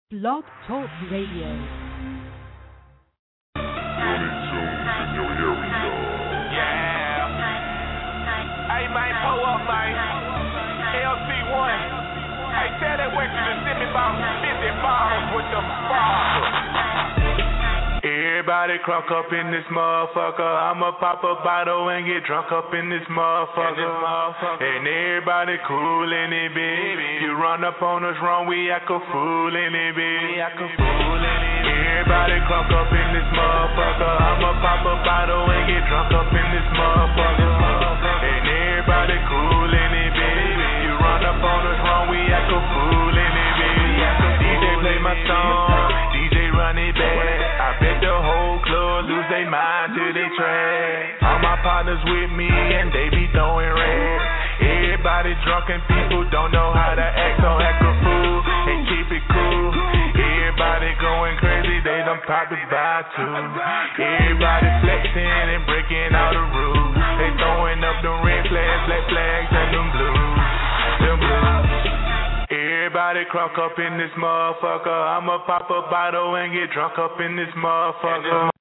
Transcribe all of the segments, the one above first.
Blog Talk Radio. Hey, man, pull up, man. LC1. Hey, tell that waitress to send me about 50 bottles with the bottle. Everybody crunk up in this motherfucker. I'ma pop a bottle and get drunk up in this motherfucker. And everybody cool in it, baby. You run up on us wrong, we act a fool in it, baby. Everybody crunk up in this motherfucker. I'ma pop a bottle and get drunk up in this motherfucker. And everybody cool in it, baby. You run up on us wrong, we act a fool in it, baby. DJ play my song, DJ run it back. I bet the whole club lose their mind till they trash. All my partners with me and they be throwing rags. Everybody drunk and people don't know how to act, so act a fool and keep it cool. Everybody going crazy, they done popped the by too. Everybody flexing and breaking all the rules. They throwing up them red flags, black flags, and them blues. Everybody crunk up in this motherfucker. I'ma pop a bottle and get drunk up in this motherfucker.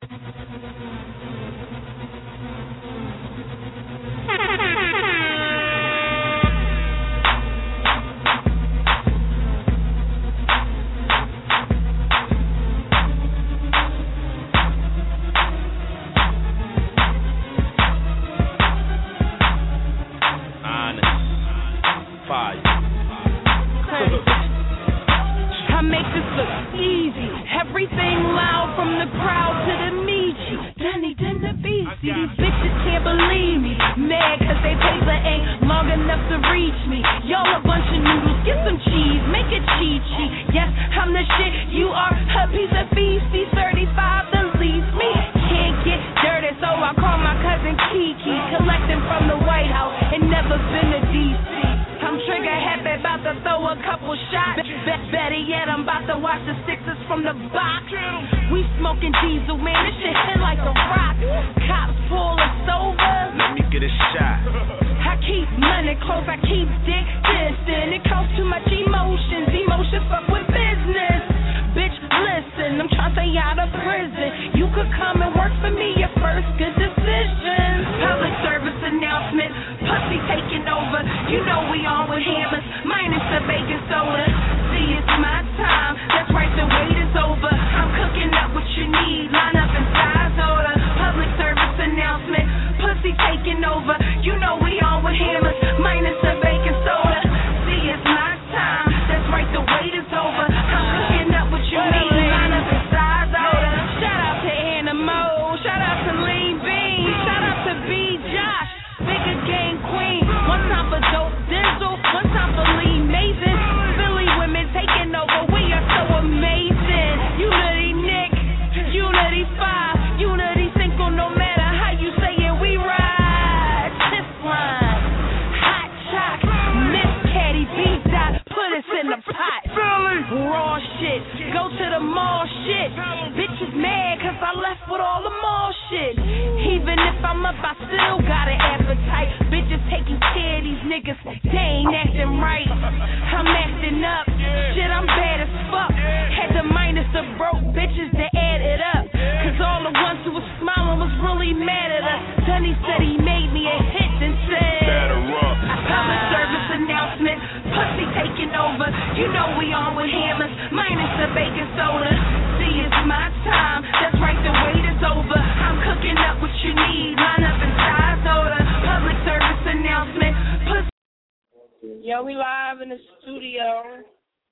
I make this look easy. Everything loud from the crowd to the Michi. Danny didn't the beast. See, these bitches can't believe me. Mad cause they paper ain't long enough to reach me. Y'all a bunch of noodles. Get some cheese. Make it cheat. Yes, I'm the shit. You are a piece of feces. 35 to leave me. Can't get dirty, so I call my cousin Kiki. Collecting from the White House and never been to D.C. I'm trigger happy, about to throw a couple shots. Better yet, I'm about to watch the Sixers from the box. We smoking diesel, man, this shit hit like a rock. Cops pull us over. Let me get a shot. I keep money close, I keep dick distant. It costs too much emotions fuck with business. Bitch, listen, I'm trying to stay out of prison. You could come and work for me, your first good decision. Public service announcement, pussy taking over. You know we on with hammers, minus the baking soda. See, it's my time, that's right, the wait is over. I'm cooking up what you need, line up in size order. Public service announcement, pussy taking over. You know we on with hammers, minus the baking soda. See, it's my time, that's right, the wait is over. I'm cooking up what you need, line up in size order. Shout out to Animo, shout out to Lean Bean, shout out to B. Josh, Bigger Gang Queen. One time for Dope Dizzle, one time for Lee Mason. Philly women taking over, we are so amazing. Unity Nick, Unity 5, Unity Cinco, no matter how you say it, we ride. This line, hot chalk, Miss Caddy, B-Dot, put us in the pot. Philly, raw shit, go to the mall shit. Bitches mad cause I left with all the mall shit. Even if I'm up, I still got an appetite. Bitches taking care of these niggas, they ain't acting right. I'm acting up, shit, I'm bad as fuck. Had to minus the broke bitches to add it up. Cause all the ones who was smiling was really mad at us. Sonny said he made me a hit and said, Batter up. Public service announcement, pussy taking over. You know we on with hammers, minus the baking soda. See, it's my time, that's right, the wait is over. I'm cooking up what you need, line up in size order. Public service announcement, pussy. Yo, we live in the studio.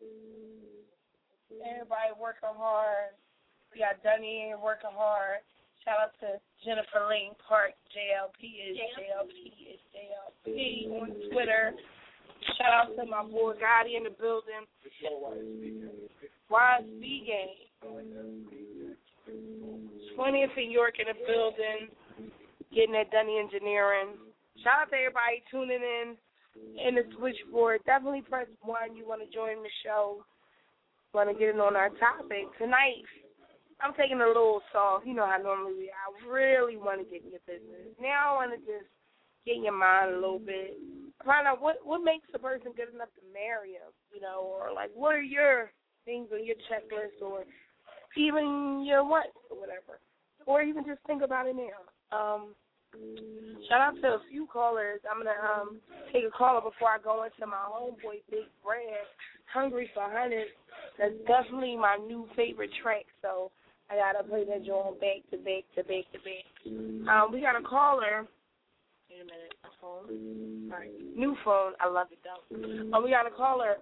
Everybody working hard. We got Dunny in working hard. Shout out to Jennifer Lane Park, JLP is JLP on Twitter. Shout out to my boy Gotti in the building. YSB game. 20th in York in the building. Getting that Dunny Engineering. Shout out to everybody tuning in the switchboard. Definitely press 1. You want to join the show. Want to get in on our topic. Tonight, I'm taking a little soft. You know how normally we are. I really want to get in your business. Now I want to just get in your mind a little bit. Find out what makes a person good enough to marry him, you know, or like what are your things on your checklist or even your what or whatever. Or even just think about it now. Shout out to a few callers. I'm going to take a caller before I go into my homeboy, Big Brad, Hungry for Hundreds. That's definitely my new favorite track, so I got to play that joint back to back to back to back. We got a caller. Wait a minute. My phone. All right. New phone. I love it, though. We got a caller,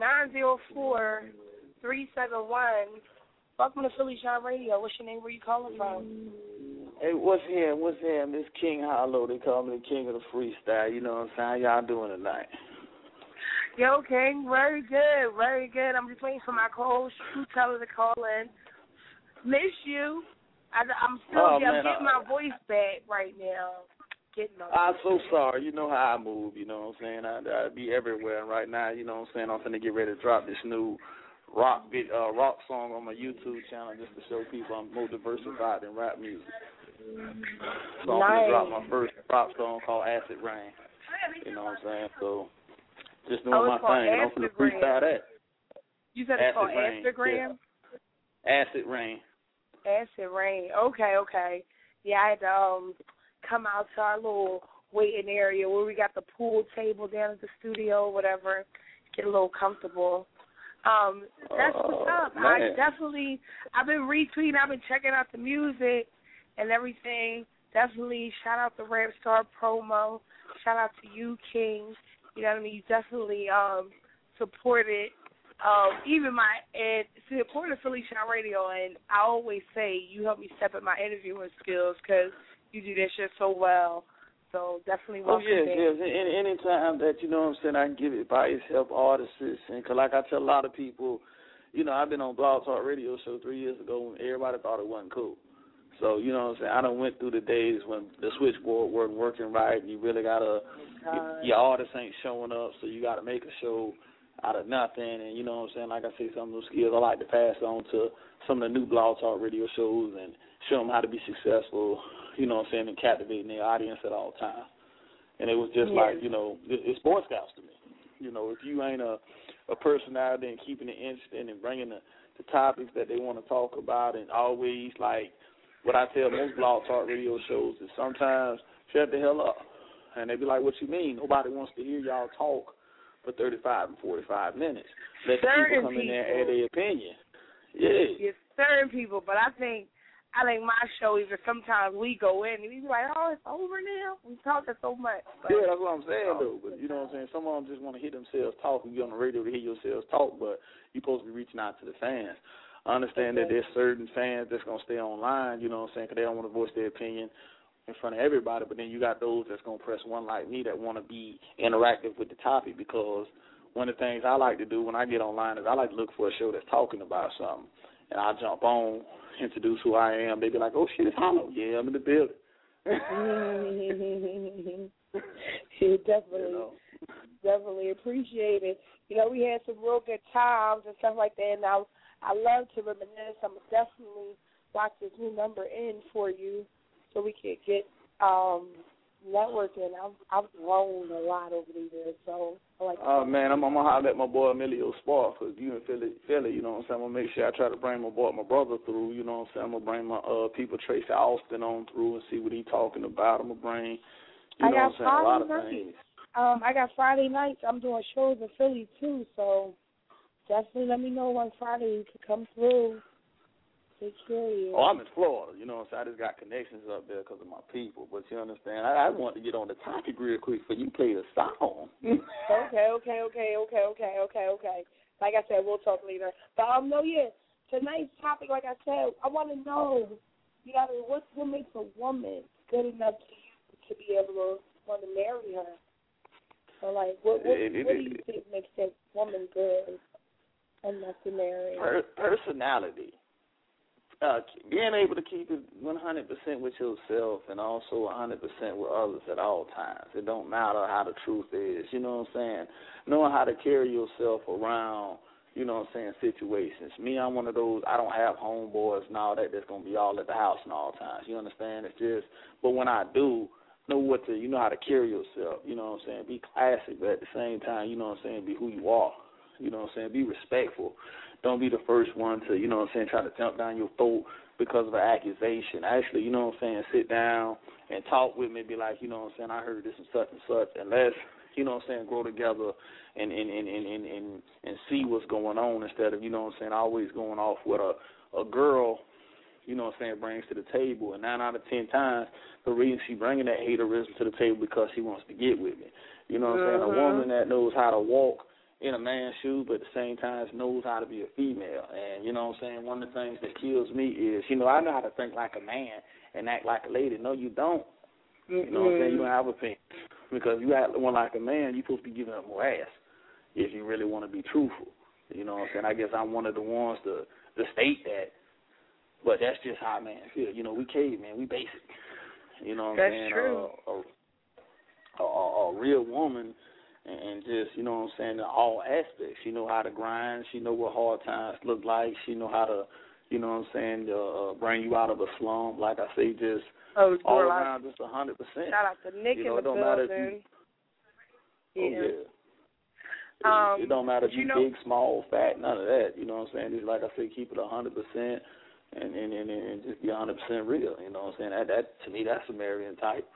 904-371. Welcome to Philly Shine Radio. What's your name? Where you calling from? Hey, what's him? This King Hollow. They call me the king of the freestyle. You know what I'm saying? How y'all doing tonight? Yo, King, very good, very good. I'm just waiting for my co-host, True Teller, to call in. Miss you. I'm still getting my voice back right now. I'm so sorry. You know how I move, you know what I'm saying? I be everywhere. And right now, you know what I'm saying, I'm finna get ready to drop this new rock song on my YouTube channel just to show people I'm more diversified than rap music. So I'm going to drop my first rap song called Acid Rain. You know what I'm saying? So just doing my thing. And I'm going to freestyle that. You said it's called Instagram? Yeah. Acid Rain. Acid Rain. Okay. Yeah, I had to come out to our little waiting area where we got the pool table down at the studio, whatever, get a little comfortable. That's what's up. I've been retweeting, I've been checking out the music and everything. Definitely shout out to Rap Star Promo. Shout out to you, King. You know what I mean? You definitely supported supported Philly Shine Radio, and I always say you help me step up my interviewing skills because you do that shit so well. So definitely welcome. Yes. Anytime that, you know what I'm saying, I can give advice, help artists, and cause like I tell a lot of people, you know, I've been on Blog Talk Radio show 3 years ago when everybody thought it wasn't cool. So, you know what I'm saying, I done went through the days when the switchboard wasn't working right, and you really gotta, your artists ain't showing up, so you gotta make a show out of nothing, and you know what I'm saying, like I say, some of those skills I like to pass on to some of the new Blog Talk Radio shows and show them how to be successful, you know what I'm saying, and captivating their audience at all times. And it was just like, you know, it's Boy Scouts to me. You know, if you ain't a person out there and keeping it interesting and bringing the topics that they want to talk about, and always, like, what I tell most Blog Talk Radio shows is sometimes shut the hell up. And they be like, what you mean? Nobody wants to hear y'all talk for 35 and 45 minutes. Let the people come in there and add their opinion. Yeah. It's certain people, but I think my show, even sometimes we go in and we be like, oh, it's over now? We talking so much. But, yeah, that's what I'm saying, though. But you know what I'm saying? Some of them just want to hear themselves talk and be on the radio to hear yourselves talk, but you're supposed to be reaching out to the fans. I understand that there's certain fans that's going to stay online, you know what I'm saying, because they don't want to voice their opinion in front of everybody, but then you got those that's going to press one like me that want to be interactive with the topic, because one of the things I like to do when I get online is I like to look for a show that's talking about something, and I jump on, introduce who I am. They be like, oh, shit, it's Hollow. Yeah, I'm in the building. Definitely appreciate it. You know, we had some real good times and stuff like that, and I love to reminisce. I'm definitely lock this new number in for you so we can get networking. I've grown a lot over the years, so I like. Oh man, I'm gonna holler at my boy Emilio Spark, because you in Philly, you know what I'm saying. I'm gonna make sure I try to bring my brother through. You know what I'm saying. I'm gonna bring my people Tracy Austin on through and see what he talking about. I'm gonna bring, you know what I'm saying, a lot of things. I got Friday nights. I'm doing shows in Philly too, so definitely let me know on Friday you can come through. Take care of you. Oh, I'm in Florida, you know what I'm saying. I just got connections up there because of my people, but you understand. I want to get on the topic real quick for you play the song. Okay. Like I said, we'll talk later. But tonight's topic, like I said, I want to know, you know, what makes a woman good enough to you to be able to want to marry her? So, like, what do you think makes that woman good enough to marry? Personality. Being able to keep it 100% with yourself and also 100% with others at all times. It don't matter how the truth is, you know what I'm saying? Knowing how to carry yourself around, you know what I'm saying, situations. Me, I'm one of those, I don't have homeboys and all that that's going to be all at the house and all times. You understand? It's just, but when I do, know how to carry yourself, you know what I'm saying? Be classic, but at the same time, you know what I'm saying, be who you are. You know what I'm saying? Be respectful. don't be the first one to, you know what I'm saying, try to jump down your throat because of an accusation. Actually, you know what I'm saying, sit down and talk with me, be like, you know what I'm saying, I heard this and such, and let's, you know what I'm saying, grow together and see what's going on instead of, you know what I'm saying, always going off what a girl, you know what I'm saying, brings to the table. And 9 out of 10 times, the reason she bringing that haterism to the table because she wants to get with me. You know what I'm saying? A woman that knows how to walk in a man's shoes, but at the same time knows how to be a female. And, you know what I'm saying, one of the things that kills me is, you know, I know how to think like a man and act like a lady. No, you don't. You know what I'm saying? You don't have opinions. Because you act one like a man, you're supposed to be giving up more ass if you really want to be truthful. You know what I'm saying? I guess I'm one of the ones to state that. But that's just how man feel. You know, we caveman, we basic. You know what I'm saying? That's true. A real woman and just, you know what I'm saying, in all aspects. She know how to grind. She know what hard times look like. She know how to, you know what I'm saying, bring you out of a slump. Like I say, just all around, just 100%. Shout out to Nick in the building. It don't matter if you big, small, fat, none of that. You know what I'm saying? Just like I say, keep it 100% and just be 100% real. You know what I'm saying? That to me, that's a Marian type.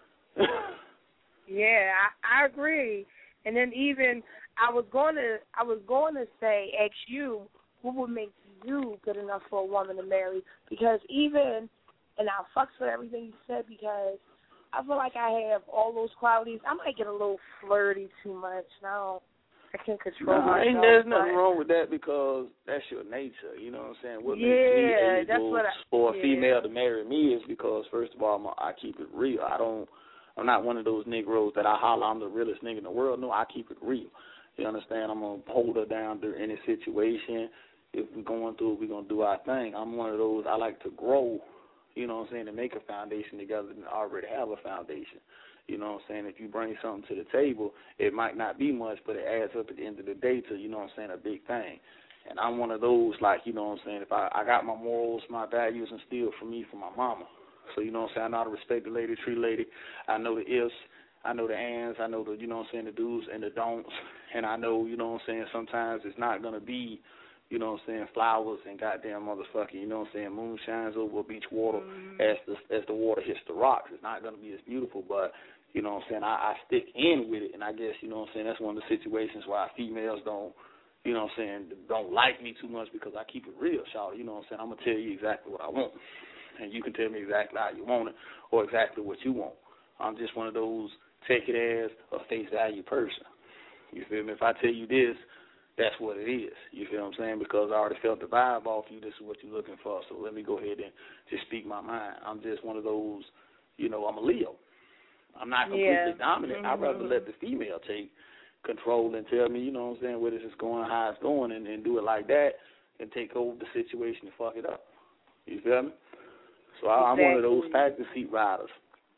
Yeah, I agree. And then even I was going to say, ask you, what would make you good enough for a woman to marry? Because even, and I fucks with everything you said, because I feel like I have all those qualities. I might get a little flirty too much. Now I can't control myself. There's nothing wrong with that because that's your nature. You know what I'm saying? What makes me able for a female to marry me is because, first of all, I keep it real. I'm not one of those Negroes that I holler I'm the realest nigga in the world. No, I keep it real. You understand? I'm going to hold her down during any situation. If we're going through it, we're going to do our thing. I'm one of those, I like to grow, you know what I'm saying, to make a foundation together and already have a foundation. You know what I'm saying? If you bring something to the table, it might not be much, but it adds up at the end of the day to, you know what I'm saying, a big thing. And I'm one of those, like, you know what I'm saying, if I got my morals, my values instilled from me from my mama. So, you know what I'm saying, I know how to respect the lady, treat the lady. I know the ifs, I know the ands, I know the, you know what I'm saying, the do's and the don'ts. And I know, you know what I'm saying, sometimes it's not going to be, you know what I'm saying, flowers and goddamn motherfucking, you know what I'm saying, moon shines over beach water as the water hits the rocks. It's not going to be as beautiful, but, you know what I'm saying, I stick in with it. And I guess, you know what I'm saying, that's one of the situations why females don't, you know what I'm saying, don't like me too much because I keep it real, shawty. You know what I'm saying, I'm going to tell you exactly what I want. And you can tell me exactly how you want it or exactly what you want. I'm just one of those take it as a face value person. You feel me? If I tell you this, that's what it is. You feel what I'm saying? Because I already felt the vibe off you. This is what you're looking for. So let me go ahead and just speak my mind. I'm just one of those, you know, I'm a Leo. I'm not completely dominant. I'd rather let the female take control and tell me, you know what I'm saying, where this is going, how it's going, and do it like that and take over the situation and fuck it up. You feel me? So I'm one of those factor seat riders.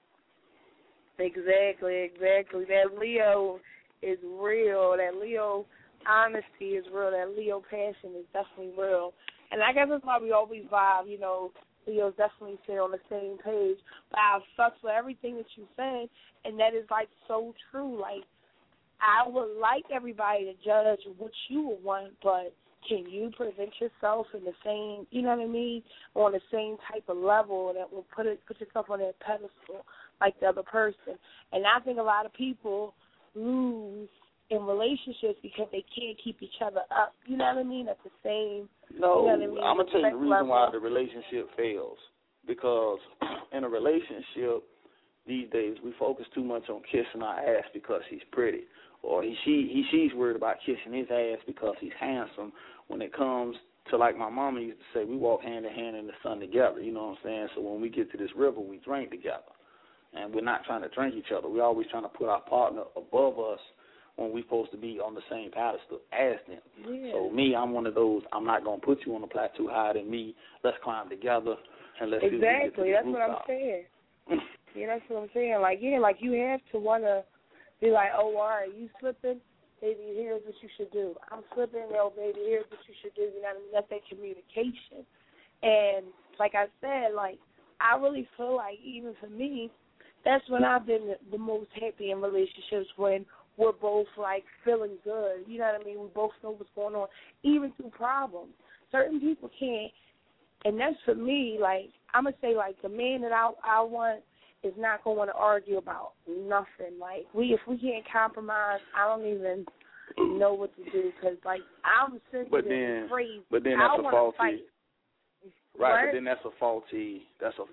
Exactly. That Leo is real. That Leo honesty is real. That Leo passion is definitely real. And I guess that's why we always vibe, you know, Leo's definitely sit on the same page. But I fucks with everything that you said, and that is, like, so true. Like, I would like everybody to judge what you would want, but can you present yourself in the same, you know what I mean, on the same type of level that will put yourself on that pedestal like the other person? And I think a lot of people lose in relationships because they can't keep each other up, you know what I mean, at the same, no, you know what I mean? I'm going to tell you the reason why the relationship fails. Because in a relationship these days, we focus too much on kissing our ass because he's pretty. Or she's worried about kissing his ass because he's handsome. When it comes to, like my mama used to say, we walk hand in hand in the sun together, you know what I'm saying? So when we get to this river, we drink together. And we're not trying to drink each other. We're always trying to put our partner above us when we're supposed to be on the same pedestal as them. Yeah. So me, I'm one of those, I'm not going to put you on a plateau higher than me. Let's climb together and let's see if we get to the that's what I'm saying. Yeah, that's what I'm saying. Like, yeah, like you have to want to be like, oh, all right, you slipping? Baby, here's what you should do. I'm slipping, yo, baby, here's what you should do. You know what I mean? That's that communication. And like I said, like, I really feel like even for me, that's when I've been the most happy in relationships, when we're both, like, feeling good. You know what I mean? We both know what's going on, even through problems. certain people can't. And that's for me, like, I'm going to say, like, the man that I want is not going to want to argue about nothing. Like, if we can't compromise, I don't even know what to do because, like, I'm sensitive and crazy. But then that's a faulty. Right, what? but then that's a faulty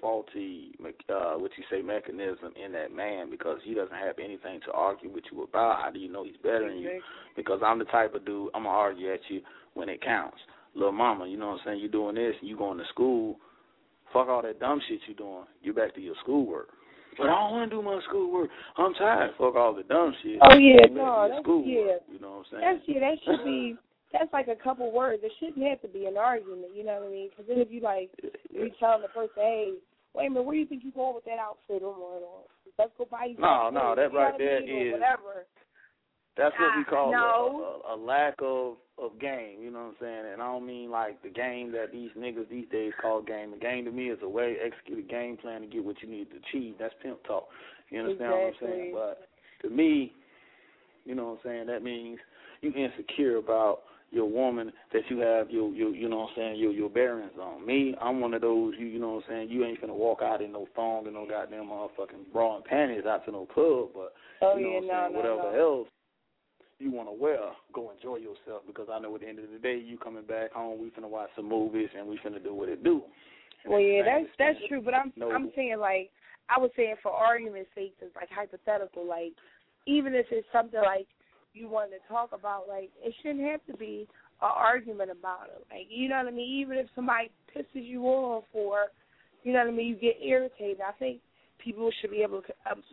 what you say, mechanism in that man because he doesn't have anything to argue with you about. How do you know he's better than you? Because I'm the type of dude, I'm going to argue at you when it counts. Little mama, you know what I'm saying? You doing this, you going to school. Fuck all that dumb shit you doing. You back to your schoolwork. But I don't want to do my schoolwork. I'm tired. Fuck all the dumb shit. Oh, yeah, no, that's, yeah. You know what I'm saying? That should be, that's like a couple words. It shouldn't have to be an argument, you know what I mean? Because then if you, like, you telling the person, hey, wait a minute, where do you think you going with that outfit on? Let's go buy you something. No, that right there is. Whatever. That's what we call a lack of game, you know what I'm saying? And I don't mean like the game that these niggas these days call game. The game to me is a way to execute a game plan to get what you need to achieve. That's pimp talk. You understand what I'm saying? But to me, you know what I'm saying, that means you insecure about your woman that you have your you know what I'm saying, your bearings on. Me, I'm one of those, you know what I'm saying, you ain't finna walk out in no thong and no goddamn motherfucking bra and panties out to no pub, but you know what I'm saying, whatever else you want to wear, go enjoy yourself because I know at the end of the day you coming back home, we finna watch some movies and we finna do what it do. Well, yeah, that's true, but I'm saying, like, I was saying for argument's sake, it's like hypothetical, like, even if it's something like you want to talk about, like, it shouldn't have to be an argument about it. Like, you know what I mean? Even if somebody pisses you off or, you know what I mean, you get irritated, I think people should be able to,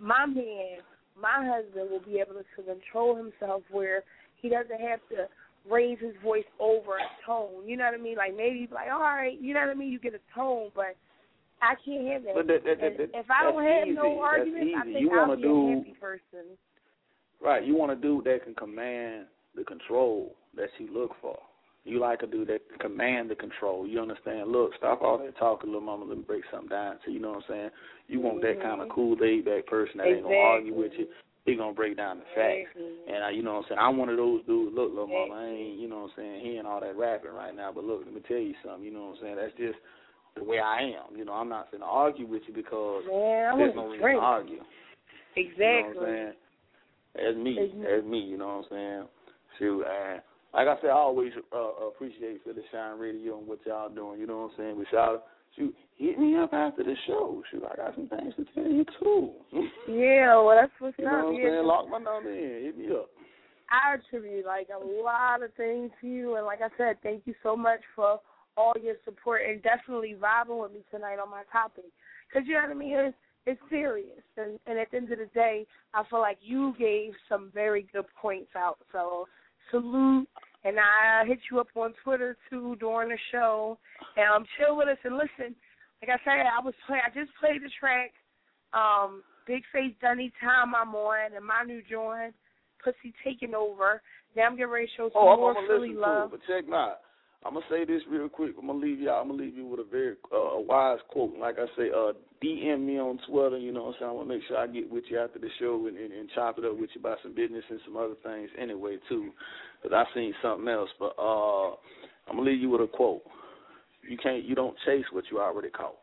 my husband will be able to control himself where he doesn't have to raise his voice over a tone. You know what I mean? Like, maybe like, all right, you know what I mean? You get a tone, but I can't have that. But if I don't have no arguments, I think I'll be a happy person. Right. You want a dude that can command the control that you look for. You like a dude that can command the control. You understand? Look, stop all that talking, little mama. Let me break something down. So you know what I'm saying? You want that kind of cool, laid-back person that ain't going to argue with you. He going to break down the facts. And, you know what I'm saying? I'm one of those dudes. Look, little mama, I ain't, you know what I'm saying, he ain't all that rapping right now. But, look, let me tell you something. You know what I'm saying? That's just the way I am. You know, I'm not going to argue with you because there's no reason to argue. Exactly. You know what I'm saying? That's me, you know what I'm saying? Shoot, like I said, I always appreciate for the Shine Radio and what y'all doing, you know what I'm saying? But y'all, shoot, hit me up after the show. Shoot, I got some things to tell you, too. Yeah, well, that's what's you up. You know what I'm saying? Lock my number in. Hit me up. I attribute, like, a lot of things to you, and like I said, thank you so much for all your support and definitely vibing with me tonight on my topic. Because, you know what I mean? It's serious, and at the end of the day, I feel like you gave some very good points out. So salute, and I hit you up on Twitter too during the show, and chill with us and listen. Like I said, I just played the track, Big Face Dunny Time I'm on, and my new joint, Pussy Taking Over. Now I'm getting ready to show some more Philly love. But check me out. I'm going to say this real quick. I'm going to leave you with a very wise quote. Like I say, DM me on Twitter, you know what I'm saying? I'm going to make sure I get with you after the show and chop it up with you about some business and some other things anyway, too, because I seen something else. But I'm going to leave you with a quote. You don't chase what you already caught.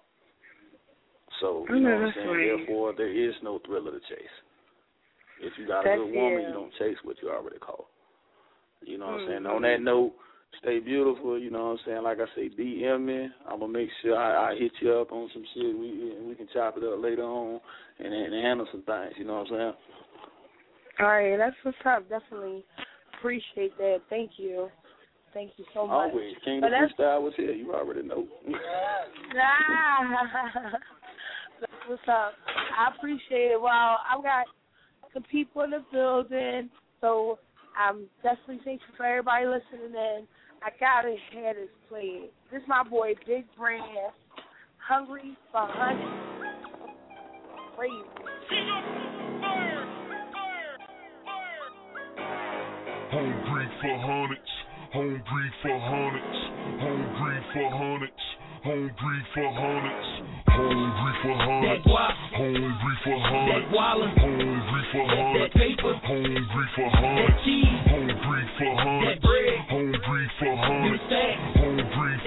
So, you know what I'm saying? Right. Therefore, there is no thriller to chase. If you got a good woman, you don't chase what you already caught. You know what I'm saying? On that note, stay beautiful, you know what I'm saying? Like I say, DM me. I'm going to make sure I hit you up on some shit. We can chop it up later on and handle some things, you know what I'm saying? All right, that's what's up. Definitely appreciate that. Thank you. Thank you so much. Always. King of Freestyle was here. You already know. That's what's up. I appreciate it. Well, I've got some people in the building, so I'm definitely thankful for everybody listening in. I gotta hear this played. This is my boy Big Brand, Hungry for Honey. Crazy. Hungry for hundreds, hungry for hundreds, hungry for hundreds, hungry for hundreds, hungry for hundreds, hungry for hundreds, hungry for hundreds, hungry for hundreds, hungry for hundreds, hungry for hundreds, hungry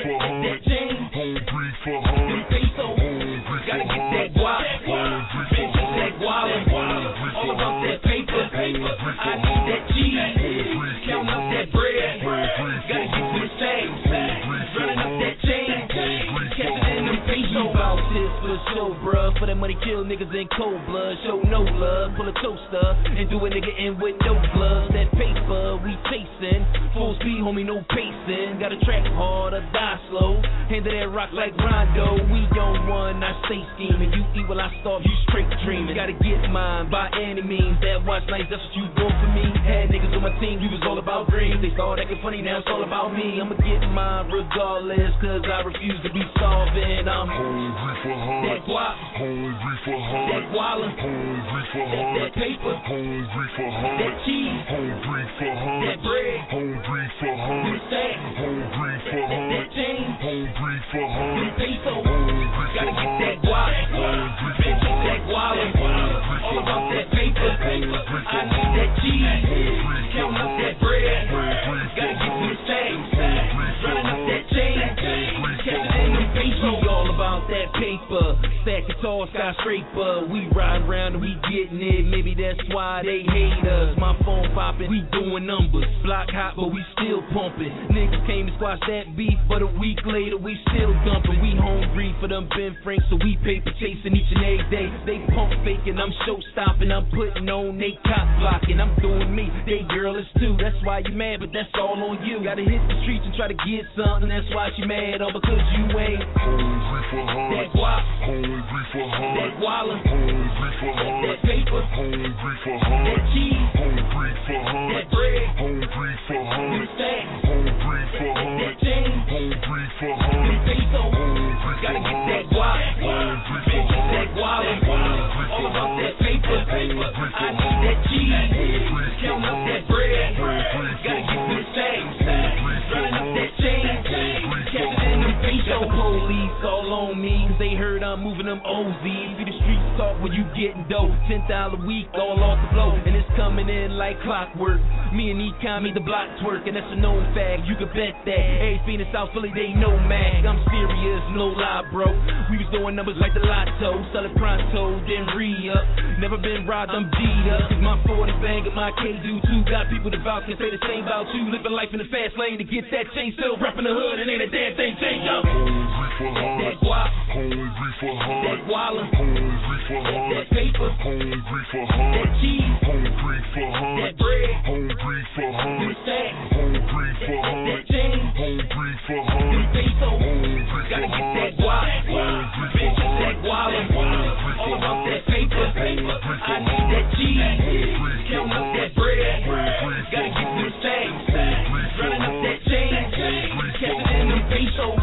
this for show, bruh. For that money, kill niggas in cold blood. Show no love, pull a toaster and do a nigga in with no gloves. That paper we chasing, full speed, homie, no pacing. Got a track hard or die slow. Handle that rock like Rondo. We on one, I stay scheming. You evil, I starve, you straight dreaming. Gotta get mine by any means. That watch nice, that's what you want for me. Had niggas on my team, we was all about dreams. They started acting funny, now it's all about me. I'ma get mine regardless, cause I refuse to be solving. I'm hungry for hundreds. That guap, hungry for hundreds. that guala, hungry for hundreds. that paper, hungry for that hundreds. cheese, hungry for hundreds. that bread, hungry for that hundreds. sack, hungry for that hundreds. chain, hungry for that hundreds. peso. hungry for Gotta get that hundreds. guap, hungry for that hundreds. guala, hungry all for about that hundreds. paper. hungry I for need that hundreds. cheese, hungry for counting up that hundreds. bread. hungry for Gotta get to the hundreds. sack, hungry for running up that hundreds. chain, hungry for catching in them hundreds. pesos. We all about that paper, stack it tall, skyscraper. We ride around and we getting it. Maybe that's why they hate us. My phone popping, we doing numbers. Block hot, but we still pumping. Niggas came to squash that beef, but a week later we still dumping. We hungry for them Ben Franks, so we paper chasing each and every day. They pump faking, I'm show stopping. I'm putting on, they cop blocking. I'm doing me, they girl is too. That's why you mad, but that's all on you. Gotta hit the streets and try to get something. That's why she mad, all because you ain't hungry for hundreds. that guap, hungry for that hundreds. guala, hungry for that hundreds. paper, hungry for that hundreds. cheese, hungry for that hundreds. bread, hungry for that hundreds. sack, hungry for that hundreds. chain, hungry for that hundreds. peso. hungry Gotta for get that hundreds. guap, hungry for that hundreds. guala, hungry all for about that hundreds. paper. hungry I for need that hundreds. cheese, hungry for counting up that hundreds. bread. hungry Gotta for get to the hundreds. sack, hungry for running up that hundreds. chain, hungry for catching in them hundreds. pesos. Got the police all on me, cause they heard I'm moving them OZs. See the streets talk when you getting dope. $10,000 a week, all off the blow, and it's coming in like clockwork. Me and Econ made the block twerk, and that's a known fact. You can bet that. Everything in South Philly, they know Mac. I'm serious, no lie, bro. We was doing numbers like the lotto, sell it pronto, then re-up. Never been robbed, I'm G'd up. Cause my 40 bang and my K-do too. Got people that vouch and say the same about you. Living life in the fast lane to get that change. Still repping the hood, and ain't a damn thing changed up. hungry for That hundreds. guap, hungry for that hundreds. guala, hungry for that hundreds. paper, hungry for that hundreds. cheese, hungry for that hundreds. bread, hungry for that hundreds. sack, hungry for that hundreds. chain, hungry for that hundreds. peso. hungry Gotta for get that hundreds. guap, hungry for that hundreds. guala, hungry all for about that hundreds. paper. hungry I for need that hundreds. cheese, hungry for counting up that hundreds. bread. hungry for Gotta get to the hundreds. sack, hungry for running up that hundreds. chain, hungry for catching in them hundreds. pesos.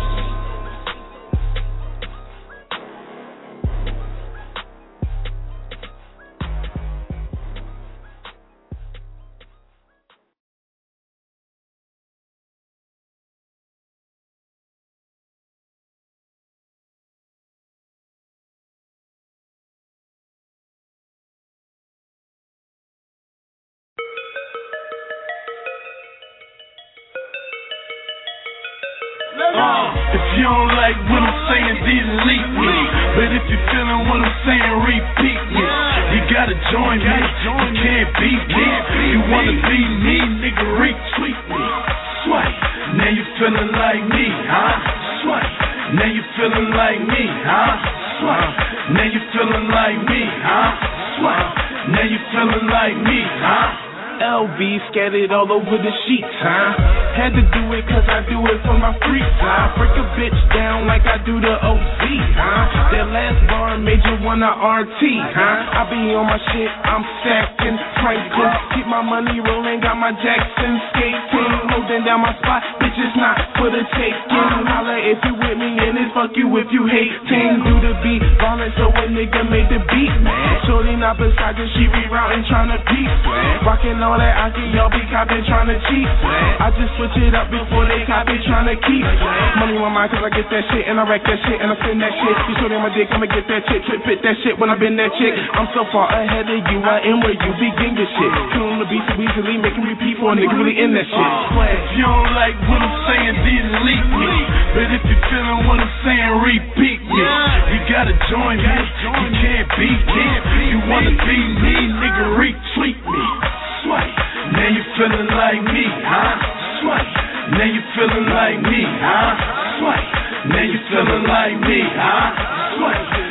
If you don't like what I'm saying, delete me. But if you feeling what I'm saying, repeat me. You gotta join me, you can't beat me. You wanna be me, nigga, retweet me. Swipe, now you feeling like me, huh? Swipe, now you feeling like me, huh? Swipe, now you feeling like me, huh? Swipe, now you feeling like me, huh? LV scattered all over the sheets, huh? Had to do it cause I do it for my free time. Break a bitch down like I do the OZ, huh? That last bar made you wanna RT, huh? I be on my shit, I'm stacking Franklin. Keep my money rolling, got my Jackson skating. Holding down my spot, bitch, it's not for the taking. Holla if you with me and it's fuck you if you hating. Do the beat, ballin' so a nigga made the beat, man. Shorty not beside her, she rerouting tryna peep, man. Rockin' all that I can, y'all be copping tryna cheat, man. I just switch it up before they copy tryna keep, man. Money on my mind cause I get that shit and I wreck that shit and I spend that shit. You shorty on my dick, I'ma get that chick, trip, fit that shit when I been that chick. I'm so far ahead of you, I am where you begin your shit. Killing the beat so easily, making repeat for a nigga really in that shit. If you don't like what I'm saying, delete me. But if you feeling what I'm saying, repeat me. You gotta join me, you can't beat me. You wanna be me, nigga, retweet me. Swipe, now you feeling like me, huh? Swipe, now you feeling like me, huh? Swipe, now you feeling like me, huh? Swipe.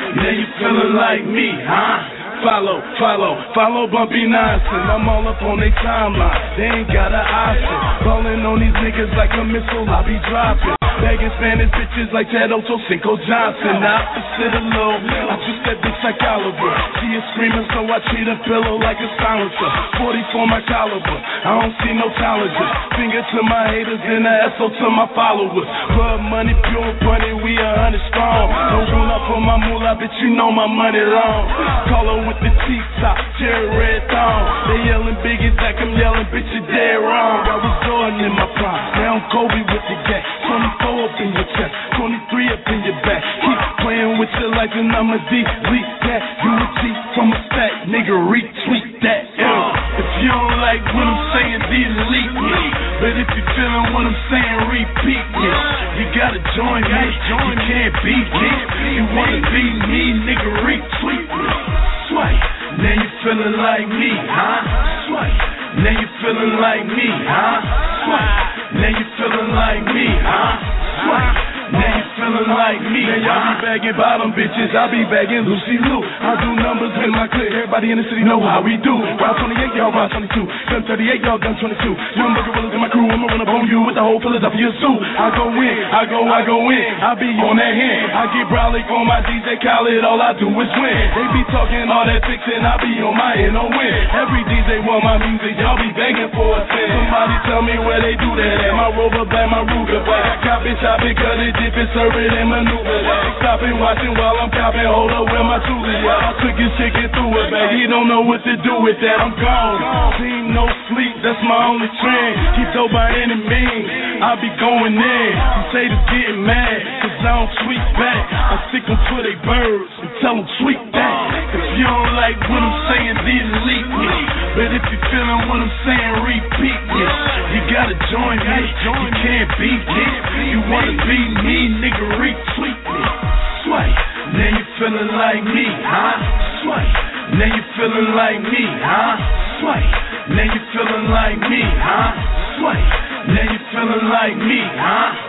now you feeling like me, huh? Follow Bumpy Nonsense. I'm all up on they timeline. They ain't got an option. Falling on these niggas like a missile, I be dropping. Begging Spanish bitches like Ted Ocho Cinco Johnson. Now I sit alone, I twist that bitch like Oliver. She is screaming, so I treat a pillow like a silencer. 40 for my caliber, I don't see no tolerance. Finger to my haters and a SO to my followers. Blood money, pure money, we 100 strong. Don't run up on my moolah, bitch, you know my money long. Call her with the T-top, cherry red thong. They yelling Biggie Zach, I'm yelling, bitch, you dead wrong. I was Jordan in my prime, now I'm Kobe with the gat. 24 up in your chest, 23 up in your back. Keep playing with your life and I'ma delete that. You a G from a stack, nigga, retweet that. If you don't like what I'm saying, delete me. But if you feeling what I'm saying, repeat me. You gotta join me, you can't beat me. You wanna beat me, nigga, retweet me. Swipe, now you feeling like me, huh? Swipe, now you feeling like me, huh? Swipe, now you feeling like me, huh? Swipe, now you feeling like me. Now y'all be bagging bottom bitches, I be bagging Lucy Lou. I do numbers in my clip, everybody in the city know how we do. Round 28, y'all round 22. Gun 38, y'all gun 22. Young gorillas in my crew, I'ma run up on you with the whole Philadelphia zoo. I go in, I be on that hand. I get brolic on my DJ Khaled, all I do is win. They be talking all that fiction, I be on my end on win. Every DJ want my music, y'all be begging for a spin. Somebody tell me where they do that at. My Rover black, my Ruger black. Cop it, chop it, cut it, dip it, serve it, and maneuver that. Stop and watching while I'm copping, hold up where my tools is at. I took his chicken through it back, he don't know what to do with that. I'm gone, team no sleep, that's my only trend. Keep dope by any means, I be going in. These haters getting mad, cause I don't tweet back. I stick them to they birds and tell them tweet that. If you don't like what I'm saying, delete me. But if you feeling what I'm saying, repeat me. You gotta join me, you can't beat me. You wanna beat me, nigga, retweet me. Swipe, now you feeling like me, huh? Swipe, now you feeling like me, huh? Swipe, now you feeling like me, huh? Swipe, now you feeling like me, huh?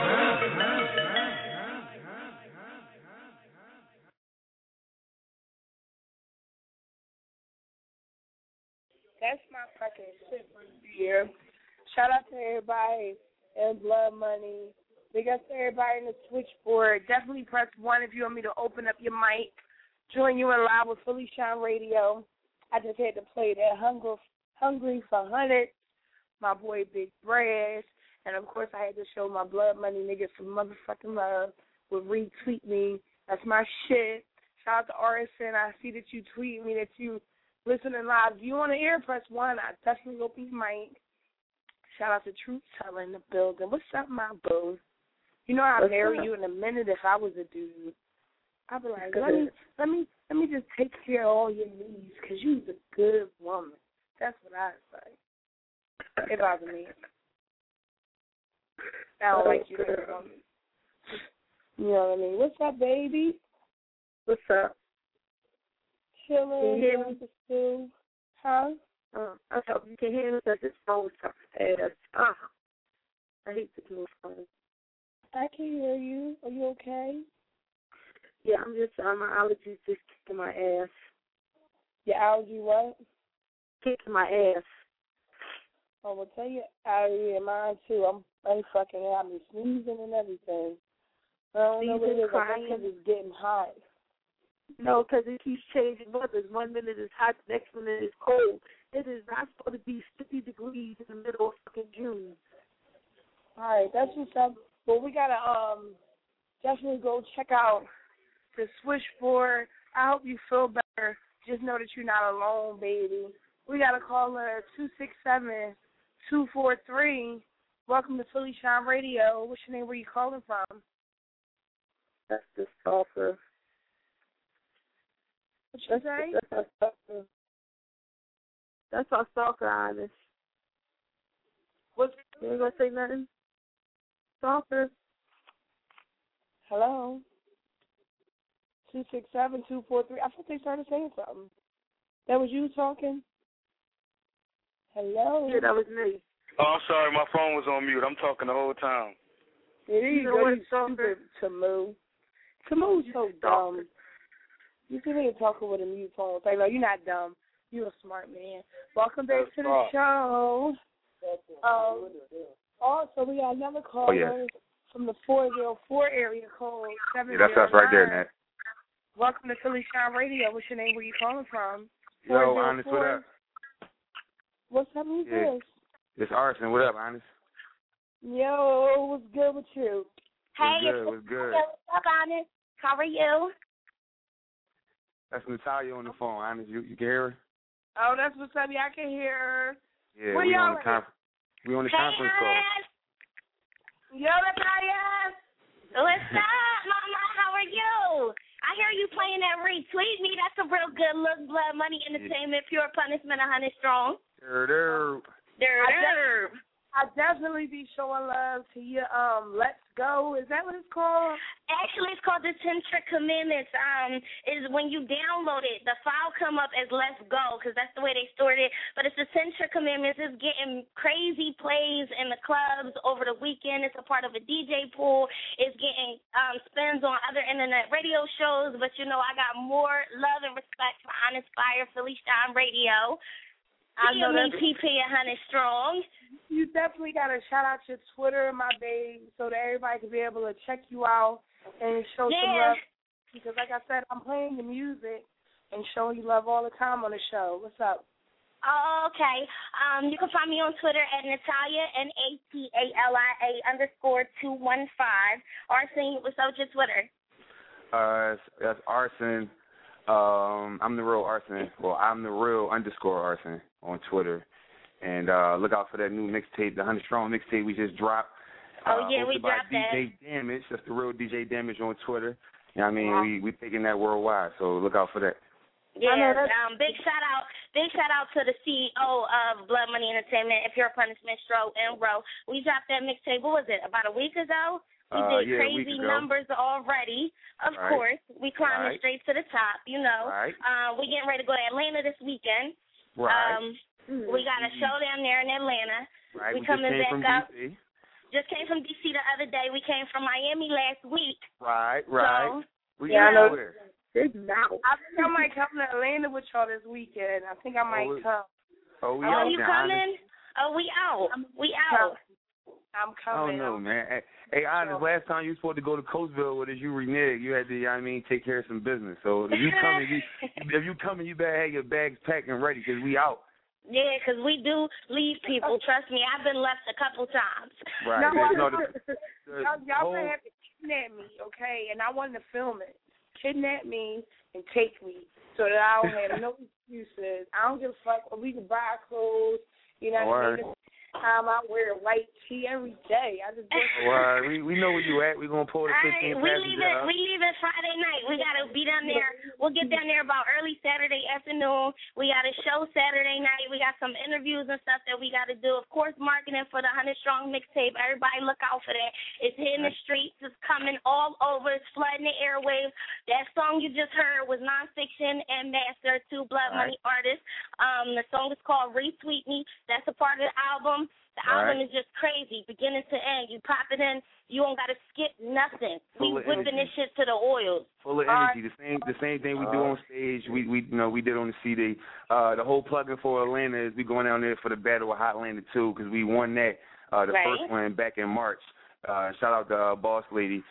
That's my fucking shit for the year. Shout out to everybody in Blood Money. Big up to everybody in the switchboard. Definitely press 1 if you want me to open up your mic. Join you in live with Philly Shine Radio. I just had to play that Hungry for Hundreds, my boy Big Brass. And, of course, I had to show my Blood Money niggas some motherfucking love with Retweet Me. That's my shit. Shout out to RSN. I see that you tweet me that you listening live. If you want to hear, press 1. I definitely open your mic. Shout out to Truth Teller in the building. What's up, my boo? You know I'd marry you in a minute if I was a dude. I'd be like, let me just take care of all your needs because you's a good woman. That's what I'd say. If I was a man. I don't like you as a woman. You know what I mean? What's up, baby? What's up? Chilling. Can you hear me? Huh? I hope you can hear me because this phone is fast. I hate to do phone. I can hear you. Are you okay? Yeah, I'm just, my allergies just kicking my ass. Your allergy what? Kicking my ass. Oh, well, tell you allergy and mine too. I'm fucking out. I'm sneezing and everything. I don't know what it is. I think because it's getting hot. No, because it keeps changing weather. 1 minute is hot, the next minute is cold. It is not supposed to be 50 degrees in the middle of fucking June. All right, that's what's up. Well, we got to definitely go check out the switchboard. I hope you feel better. Just know that you're not alone, baby. We got a caller, 267-243. Welcome to Philly Shine Radio. What's your name? Where you calling from? That's the stalker. What you say? That's our stalker. That's our stalker, honest. What's you ain't gonna say nothing? Stalker. Hello? 267-243. I thought they started saying something. That was you talking? Hello? Yeah, that was me. Oh, I'm sorry. My phone was on mute. I'm talking the whole time. Yeah, there you go. You stupid Tamu. Tamu's so dumb. You see me talking with a mute phone. Like, no, you're not dumb. You're a smart man. Welcome back to the show. Also, we got another caller from the 404 area code 709. Yeah, that's us right there, Nat. Welcome to Philly Shine Radio. What's your name? Where you calling from? Yo, Honest, what up? What's up? Who's this? It's Arson. What up, Honest? Yo, what's good with you? Hey, what's good? What's up, Honest? How are you? That's Natalia on the phone, Honest. You can hear her? Oh, that's what's up. Yeah, I can hear her. Yeah, Where we y'all on the conference. We on the conference call. Yo, Natalia. What's up, Mama? How are you? I hear you playing that Retweet Me. That's a real good look. Blood Money Entertainment, Pure Punishment, 100 Strong. I definitely be showing love to your Let's Go. Is that what it's called? Actually, it's called the 10 Trick Commandments. Is when you download it, the file come up as Let's Go because that's the way they stored it. But it's the 10 Trick Commandments. It's getting crazy plays in the clubs over the weekend. It's a part of a DJ pool. It's getting spins on other internet radio shows. But, you know, I got more love and respect for Honest Fire, Philly Shine Radio. I know me PP 100 Strong. You definitely got to shout out your Twitter, my babe, so that everybody can be able to check you out and show some love. Because, like I said, I'm playing your music and showing you love all the time on the show. What's up? Oh, okay. You can find me on Twitter at Natalia, NATALIA_215. Arson, what's up with your Twitter? That's Arson. I'm the real Arson. Well, I'm the real _Arson on Twitter. And look out for that new mixtape, the 100 Strong mixtape we just dropped. We dropped that. DJ Damage. That's the real DJ Damage on Twitter. You know what I mean? We taking that worldwide, so look out for that. Yeah, big shout out to the CEO of Blood Money Entertainment, If Your Punishment, Stro and Row. We dropped that mixtape, what was it, about a week ago? We did crazy numbers already. Of course, we climbing straight to the top, you know. We getting ready to go to Atlanta this weekend. We got a show down there in Atlanta. We coming back up. DC. Just came from DC the other day. We came from Miami last week. So, we I know. I think I might come to Atlanta with y'all this weekend. I think I might come. You coming? We out. I'm coming. Oh, no, man. Hey, Honest, last time you were supposed to go to Coastville with us, you reneged. You had to, take care of some business. So if you coming, you better have your bags packed and ready because we out. Yeah, because we do leave people. Trust me, I've been left a couple times. Right. Y'all gonna have to kidnap me, okay? And I want to film it. Kidnap me and take me so that I don't have no excuses. I don't give a fuck. We can buy clothes. You know what I mean? I wear a white tee every day. I just we know where you at. We're going to pull the 15 We leaving Friday night. We got to be down there. We'll get down there about early Saturday afternoon. We got a show Saturday night. We got some interviews and stuff that we got to do. Of course, marketing for the 100 Strong mixtape. Everybody look out for that. It's hitting the streets. It's coming all over. It's flooding the airwaves. That song you just heard was Nonfiction and Master, two Blood Money artists. The song is called Retweet Me. That's a part of the album. The album is just crazy, beginning to end. You pop it in, you don't got to skip nothing. We whipping this shit to the oils. Full of energy. The same thing we do on stage. We did on the CD. The whole plug-in for Atlanta is we going down there for the Battle of Hotlanta 2 because we won that first one back in March. Shout out to Boss Lady,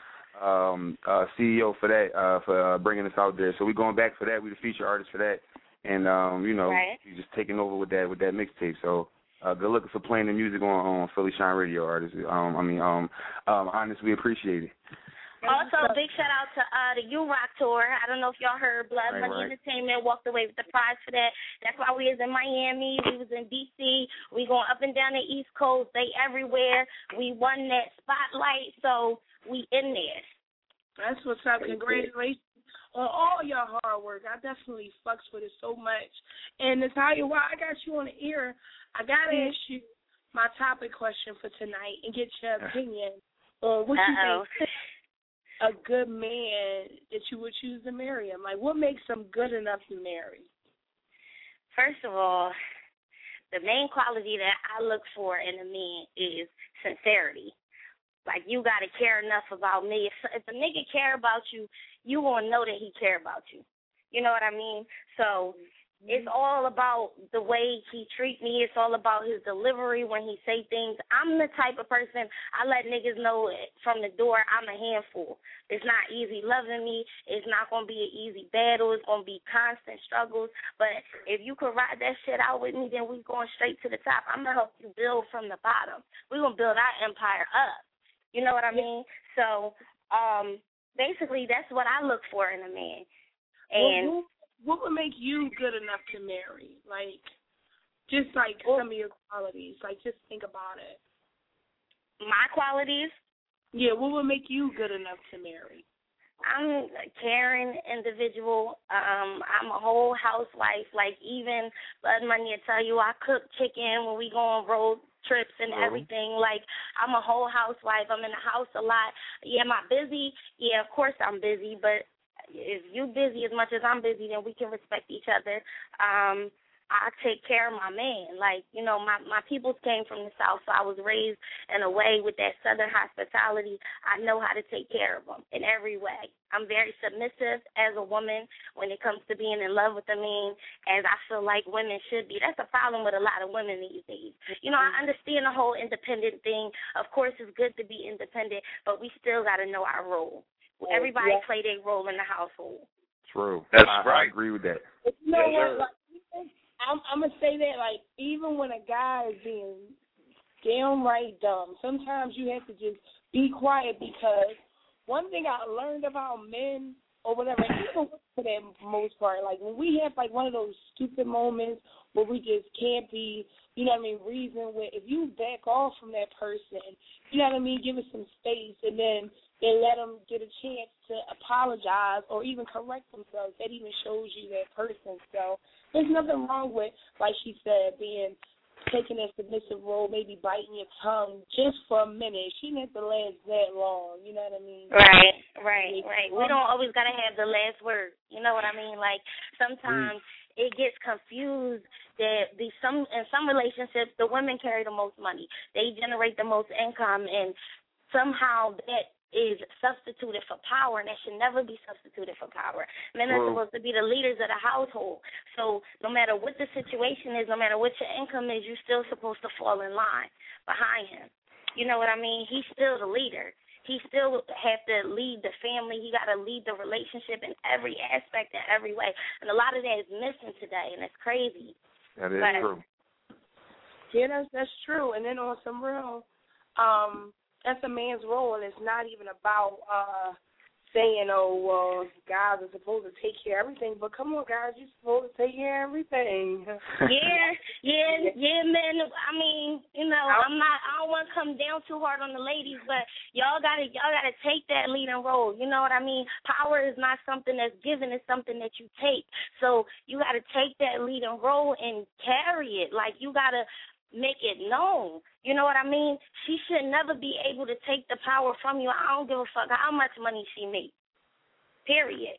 CEO for that for bringing us out there. So we going back for that. We the feature artist for that, and we just taking over with that mixtape. So. Good looking for playing the music on Philly Shine Radio, artists. Honest, we appreciate it. Also, big shout out to the U-Rock tour. I don't know if y'all heard Blood Money Entertainment walked away with the prize for that. That's why we was in Miami. We was in D.C. We going up and down the East Coast. They everywhere. We won that spotlight, so we in there. That's what's up. Congratulations on all your hard work. I definitely fucks with it so much. And Natalia, while I got you on the ear, I got to ask you my topic question for tonight and get your opinion on what you think a good man that you would choose to marry him. Like, what makes him good enough to marry? First of all, the main quality that I look for in a man is sincerity. Like, you got to care enough about me. If a nigga care about you, you going to know that he care about you. You know what I mean? So it's all about the way he treat me. It's all about his delivery when he say things. I'm the type of person, I let niggas know from the door I'm a handful. It's not easy loving me. It's not going to be an easy battle. It's going to be constant struggles. But if you could ride that shit out with me, then we going straight to the top. I'm going to help you build from the bottom. We're going to build our empire up. You know what I mean? So basically that's what I look for in a man. And what would make you good enough to marry? Like, just like some of your qualities. Like, just think about it. My qualities? Yeah, what would make you good enough to marry? I'm a caring individual. I'm a whole housewife. Like, even Blood Money will tell you I cook chicken when we go on road trips and everything. Like, I'm a whole housewife. I'm in the house a lot. Yeah, am I busy? Yeah, of course I'm busy, but if you busy as much as I'm busy, then we can respect each other. I take care of my man. Like, you know, my peoples came from the South, so I was raised in a way with that Southern hospitality. I know how to take care of them in every way. I'm very submissive as a woman when it comes to being in love with a man, as I feel like women should be. That's a problem with a lot of women these days. You know, I understand the whole independent thing. Of course, it's good to be independent, but we still got to know our role. Everybody play their role in the household. True. That's I right. agree with that. You know what? Like, I'm going to say that, like, even when a guy is being downright dumb, sometimes you have to just be quiet, because one thing I learned about men or whatever, and even for that most part, like, when we have, like, one of those stupid moments where we just can't be, you know what I mean, reason with, if you back off from that person, you know what I mean, give it some space, and then they let them get a chance to apologize or even correct themselves, that even shows you that person. So there's nothing wrong with, like she said, taking a submissive role, maybe biting your tongue just for a minute. She didn't have to last that long, you know what I mean? Right. We don't always got to have the last word, you know what I mean? Like, sometimes it gets confused that in some relationships, the women carry the most money. They generate the most income, and somehow that is substituted for power, and that should never be substituted for power. Men are supposed to be the leaders of the household. So no matter what the situation is, no matter what your income is, you're still supposed to fall in line behind him. You know what I mean? He's still the leader. He still have to lead the family. He got to lead the relationship in every aspect and every way. And a lot of that is missing today, and it's crazy. That is true. Yeah, that's true. And then on some real, that's a man's role, and it's not even about saying, oh, well, guys are supposed to take care of everything. But come on, guys, you're supposed to take care of everything. Yeah, man. I mean, you know, I don't want to come down too hard on the ladies, but y'all gotta take that leading role. You know what I mean? Power is not something that's given; it's something that you take. So you gotta take that leading role and carry it. Like, you gotta make it known. You know what I mean? She should never be able to take the power from you. I don't give a fuck how much money she makes. Period.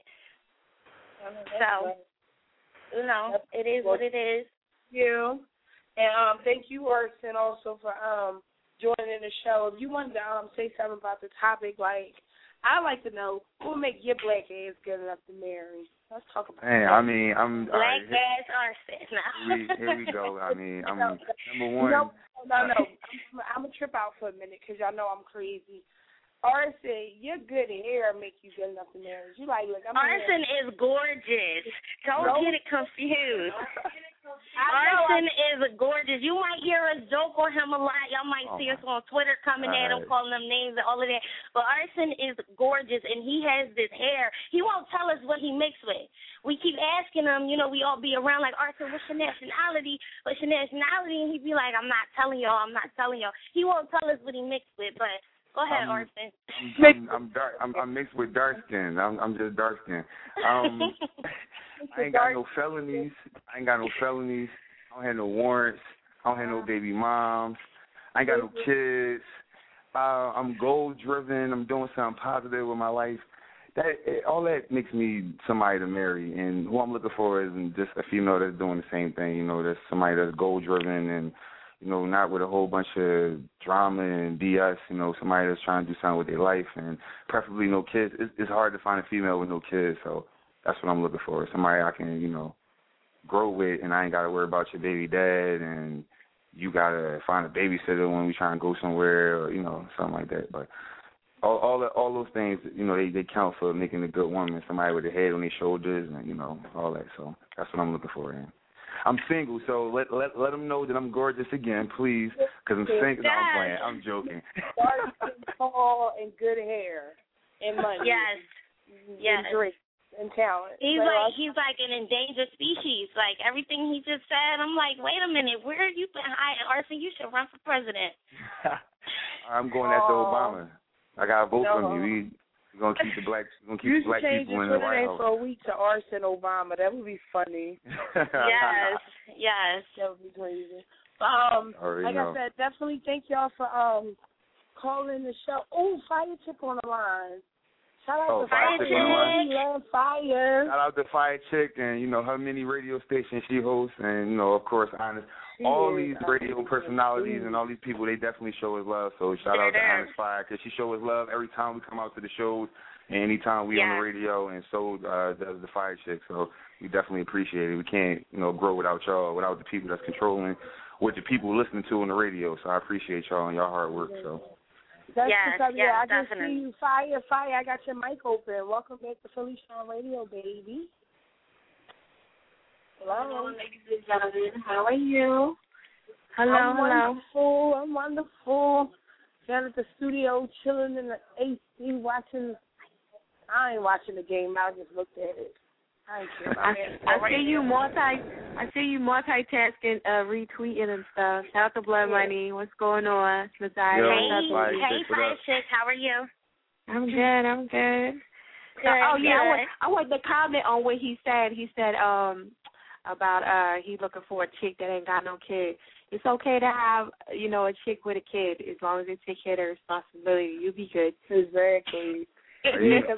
So, you know, it is what it is. You. And thank you, Orson, also for joining the show. If you wanted to say something about the topic, like, I'd like to know who will make your black ass good enough to marry. Let's talk about that. I mean, I'm black ass Arson. Here we go. I mean, I'm number one. No. I'm gonna trip out for a minute because y'all know I'm crazy. Arson, your good hair make you good enough to marry. You like, look, Arson is gorgeous. Don't get it confused. Arson is gorgeous. You might hear us joke on him a lot. Y'all might see us on Twitter coming at him, calling him names and all of that. But Arson is gorgeous, and he has this hair. He won't tell us what he mixed with. We keep asking him, you know, we all be around like, Arson, what's your nationality? What's your nationality? And he'd be like, I'm not telling y'all. He won't tell us what he mixed with, but go ahead, Arson. I'm dark. I'm mixed with dark skin. I'm just dark skin. I ain't got no felonies. I don't have no warrants. I don't have no baby moms. I ain't got no kids. I'm goal driven. I'm doing something positive with my life. All that makes me somebody to marry. And who I'm looking for is just a female that's doing the same thing. You know, that's somebody that's goal driven and, you know, not with a whole bunch of drama and BS, you know, somebody that's trying to do something with their life and preferably no kids. It's hard to find a female with no kids, so That's what I'm looking for. Somebody I can, grow with, and I ain't got to worry about your baby dad, and you got to find a babysitter when we try and go somewhere, or, something like that. But all those things, they count for making a good woman, somebody with a head on their shoulders and, all that. So that's what I'm looking for. And I'm single, so let them know that I'm gorgeous again, please, because I'm single. No, I'm playing. I'm joking. Dark, tall, and good hair and money. Yes. And drink and talent. He's like an endangered species. Like everything he just said, I'm like, wait a minute, where have you been hiding? Arson, you should run for president. I'm going after Obama. I got a vote from you. We're gonna keep the black people in the White House. For a week to Arson Obama. That would be funny. Yes. That would be crazy. Like I said, definitely thank y'all for calling the show. Oh, Fire Chick on the line. Shout out to Fire Chick. Love Fire. Shout out to Fire Chick and, her mini radio station she hosts and, of course, Honest. All these radio personalities and all these people, they definitely show us love. So shout out to Honest Fire because she shows us love every time we come out to the shows and anytime we on the radio, and so does the Fire Chick. So we definitely appreciate it. We can't, grow without y'all, without the people that's controlling what the people listening to on the radio. So I appreciate y'all and y'all hard work. So. I can see you, Fire. I got your mic open. Welcome back to Philly Strong Radio, baby. Hello, ladies and gentlemen. How are you? Hello. I'm wonderful. Down at the studio, chilling in the AC, watching. I ain't watching the game. I just looked at it. I see you multitasking, retweeting and stuff. Shout out to Blood Money. What's going on, Messiah? Hey, Fire Chick. How are you? I'm good. I want to comment on what he said. He said about he looking for a chick that ain't got no kid. It's okay to have, a chick with a kid as long as they take care of their responsibility. You'll be good. Exactly. Because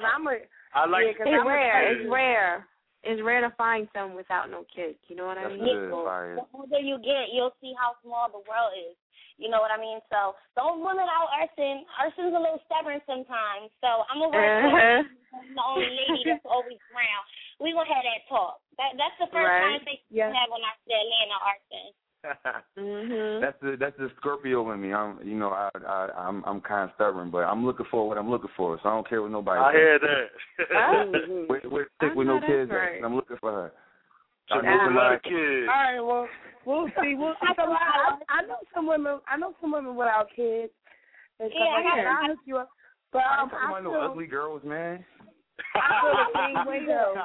it's rare. It's rare to find someone without no kids. You know what I mean? The older you get, you'll see how small the world is. You know what I mean? So don't rule it out, Arson. Arson's a little stubborn sometimes. So I'm a work with the only lady that's always around. We gonna have that talk. That's the first conversation we had when I said Atlanta, Arson. That's the Scorpio in me. I'm kind of stubborn, but I'm looking for what I'm looking for. So I don't care what nobody. I hear that. We're sick with no kids. Right. I'm looking for her. I know a lot of kids. All right, well, we'll see. I know some women without kids. And I'll hook you up. But I know ugly girls, man. I feel the same way though.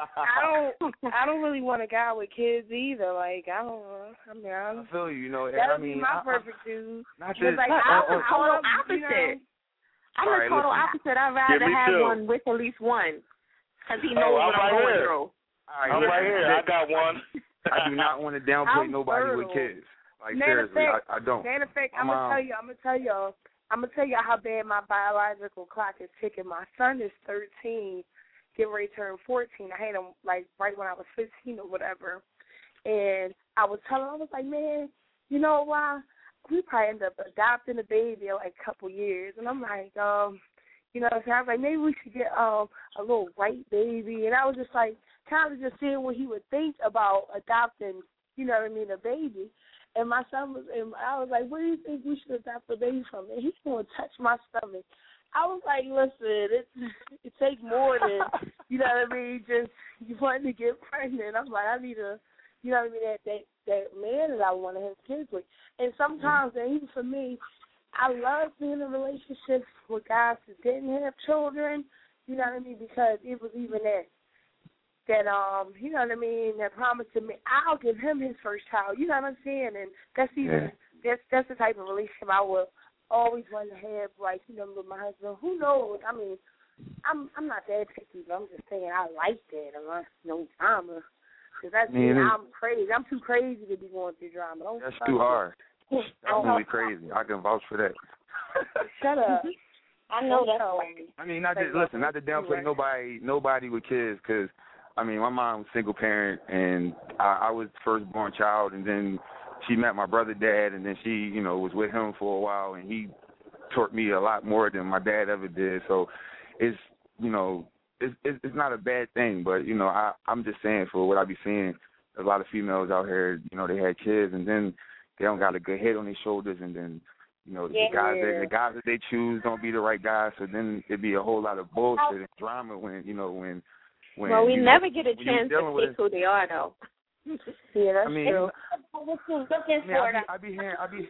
I don't really want a guy with kids either. Like I feel you. That'll be my perfect dude. I'm the total opposite. I'm the total opposite. I'd rather have one with at least one, because he knows what I'm going through. I'm right here. I got one. I do not want to downplay nobody with kids. Like seriously, I don't. Matter of fact, I'm gonna tell y'all how bad my biological clock is ticking. My son is 13, getting ready to turn 14. I had him like right when I was 15 or whatever. And I was like, man, you know why? We probably end up adopting a baby in like a couple years. And I'm like, so I was like, maybe we should get a little white baby. And I was just like, kind of just seeing what he would think about adopting, a baby. And my son I was like, where do you think we should adopt a baby from? And he's going to touch my stomach. I was like, listen, it takes more than, just you wanting to get pregnant. I'm like, I need that man that I want to have kids with. And sometimes, and even for me, I love being in relationships with guys who didn't have children, because it was even that that promised to me, I'll give him his first child. You know what I'm saying? And that's that's the type of relationship I would always want to have, like, with my husband. Who knows? I mean, I'm not that picky, but I'm just saying I like that. I'm no drama. Because I'm crazy. I'm too crazy to be going through drama. That's too hard. That's really crazy. I can vouch for that. Shut up. I know that's right. I mean, not to downplay nobody with kids, because my mom was a single parent, and I was the firstborn child, and then she met my brother dad, and then she, was with him for a while, and he taught me a lot more than my dad ever did. So it's, it's not a bad thing, but you know, I'm just saying for what I be seeing, a lot of females out here, you know, they had kids and then they don't got a good head on their shoulders, and then you know the guys that they choose don't be the right guys, so then it'd be a whole lot of bullshit and drama when Well, we never get a chance to see who they are though. Yeah, that's true. I be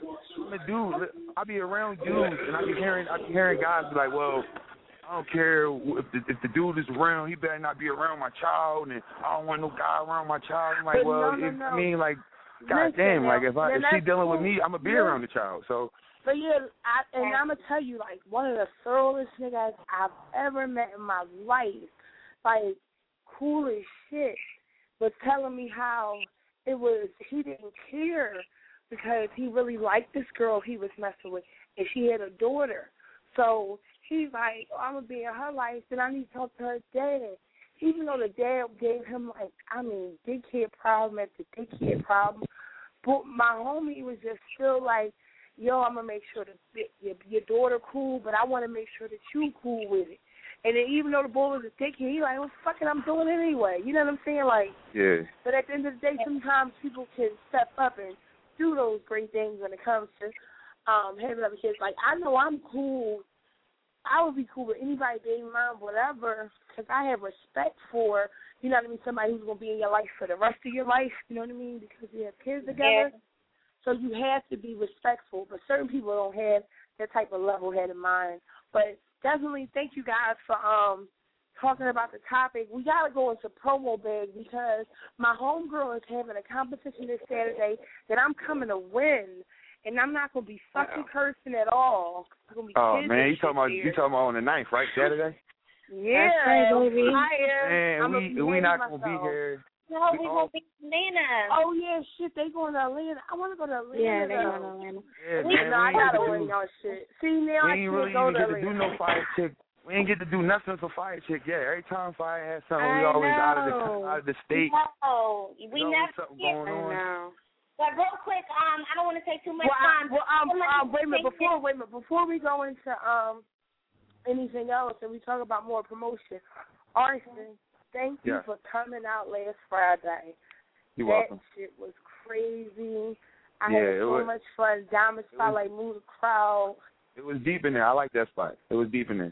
around dudes, and I be hearing guys be like, well, I don't care if the dude is around, he better not be around my child, and I don't want no guy around my child. I'm like, well, no. I mean, like, goddamn, like if she dealing with me, I'm gonna be around the child. So. But yeah, I'm gonna tell you, like, one of the thoroughest niggas I've ever met in my life, like, cool as shit, was telling me how he didn't care because he really liked this girl he was messing with, and she had a daughter. So he's like, I'm going to be in her life, then I need to talk to her dad. Even though the dad gave him, like, dickhead problem after dickhead problem, but my homie was just still like, yo, I'm going to make sure that your daughter cool, but I want to make sure that you cool with it. And then even though the boy was a dickhead, he like, well, fuck it, I'm doing it anyway. You know what I'm saying? Like, yeah. But at the end of the day, sometimes people can step up and do those great things when it comes to having other kids. Like, I know I'm cool. I would be cool with anybody, baby mom, whatever, because I have respect for, you know what I mean, somebody who's going to be in your life for the rest of your life, you know what I mean, because you have kids together. Yeah. So you have to be respectful, but certain people don't have that type of level-headed mind. But definitely thank you guys for talking about the topic. We got to go into promo bag because my homegirl is having a competition this Saturday that I'm coming to win, and I'm not going to be fucking cursing at all. I'm gonna be man, you talking about on the 9th, right, Saturday? Yeah. Baby. Man, we not going to be here. No, we won't be in Atlanta. Oh, yeah, shit, they going to Atlanta. I want to go to Atlanta. Yeah, they going to Atlanta. Yeah, I got to win y'all shit. See, now we ain't really even get to do no fire chick. We ain't get to do nothing for fire chick yet. Every time fire has something, we always out of the state. No, we never something going on. But real quick, I don't want to take too much time. Wait a minute. Before we go into anything else and we talk about more promotion, Arson, thank you for coming out last Friday. You're welcome. That shit was crazy. I had so much fun. Diamond Spotlight moved the crowd. It was deep in there. I like that spot. It was deep in there.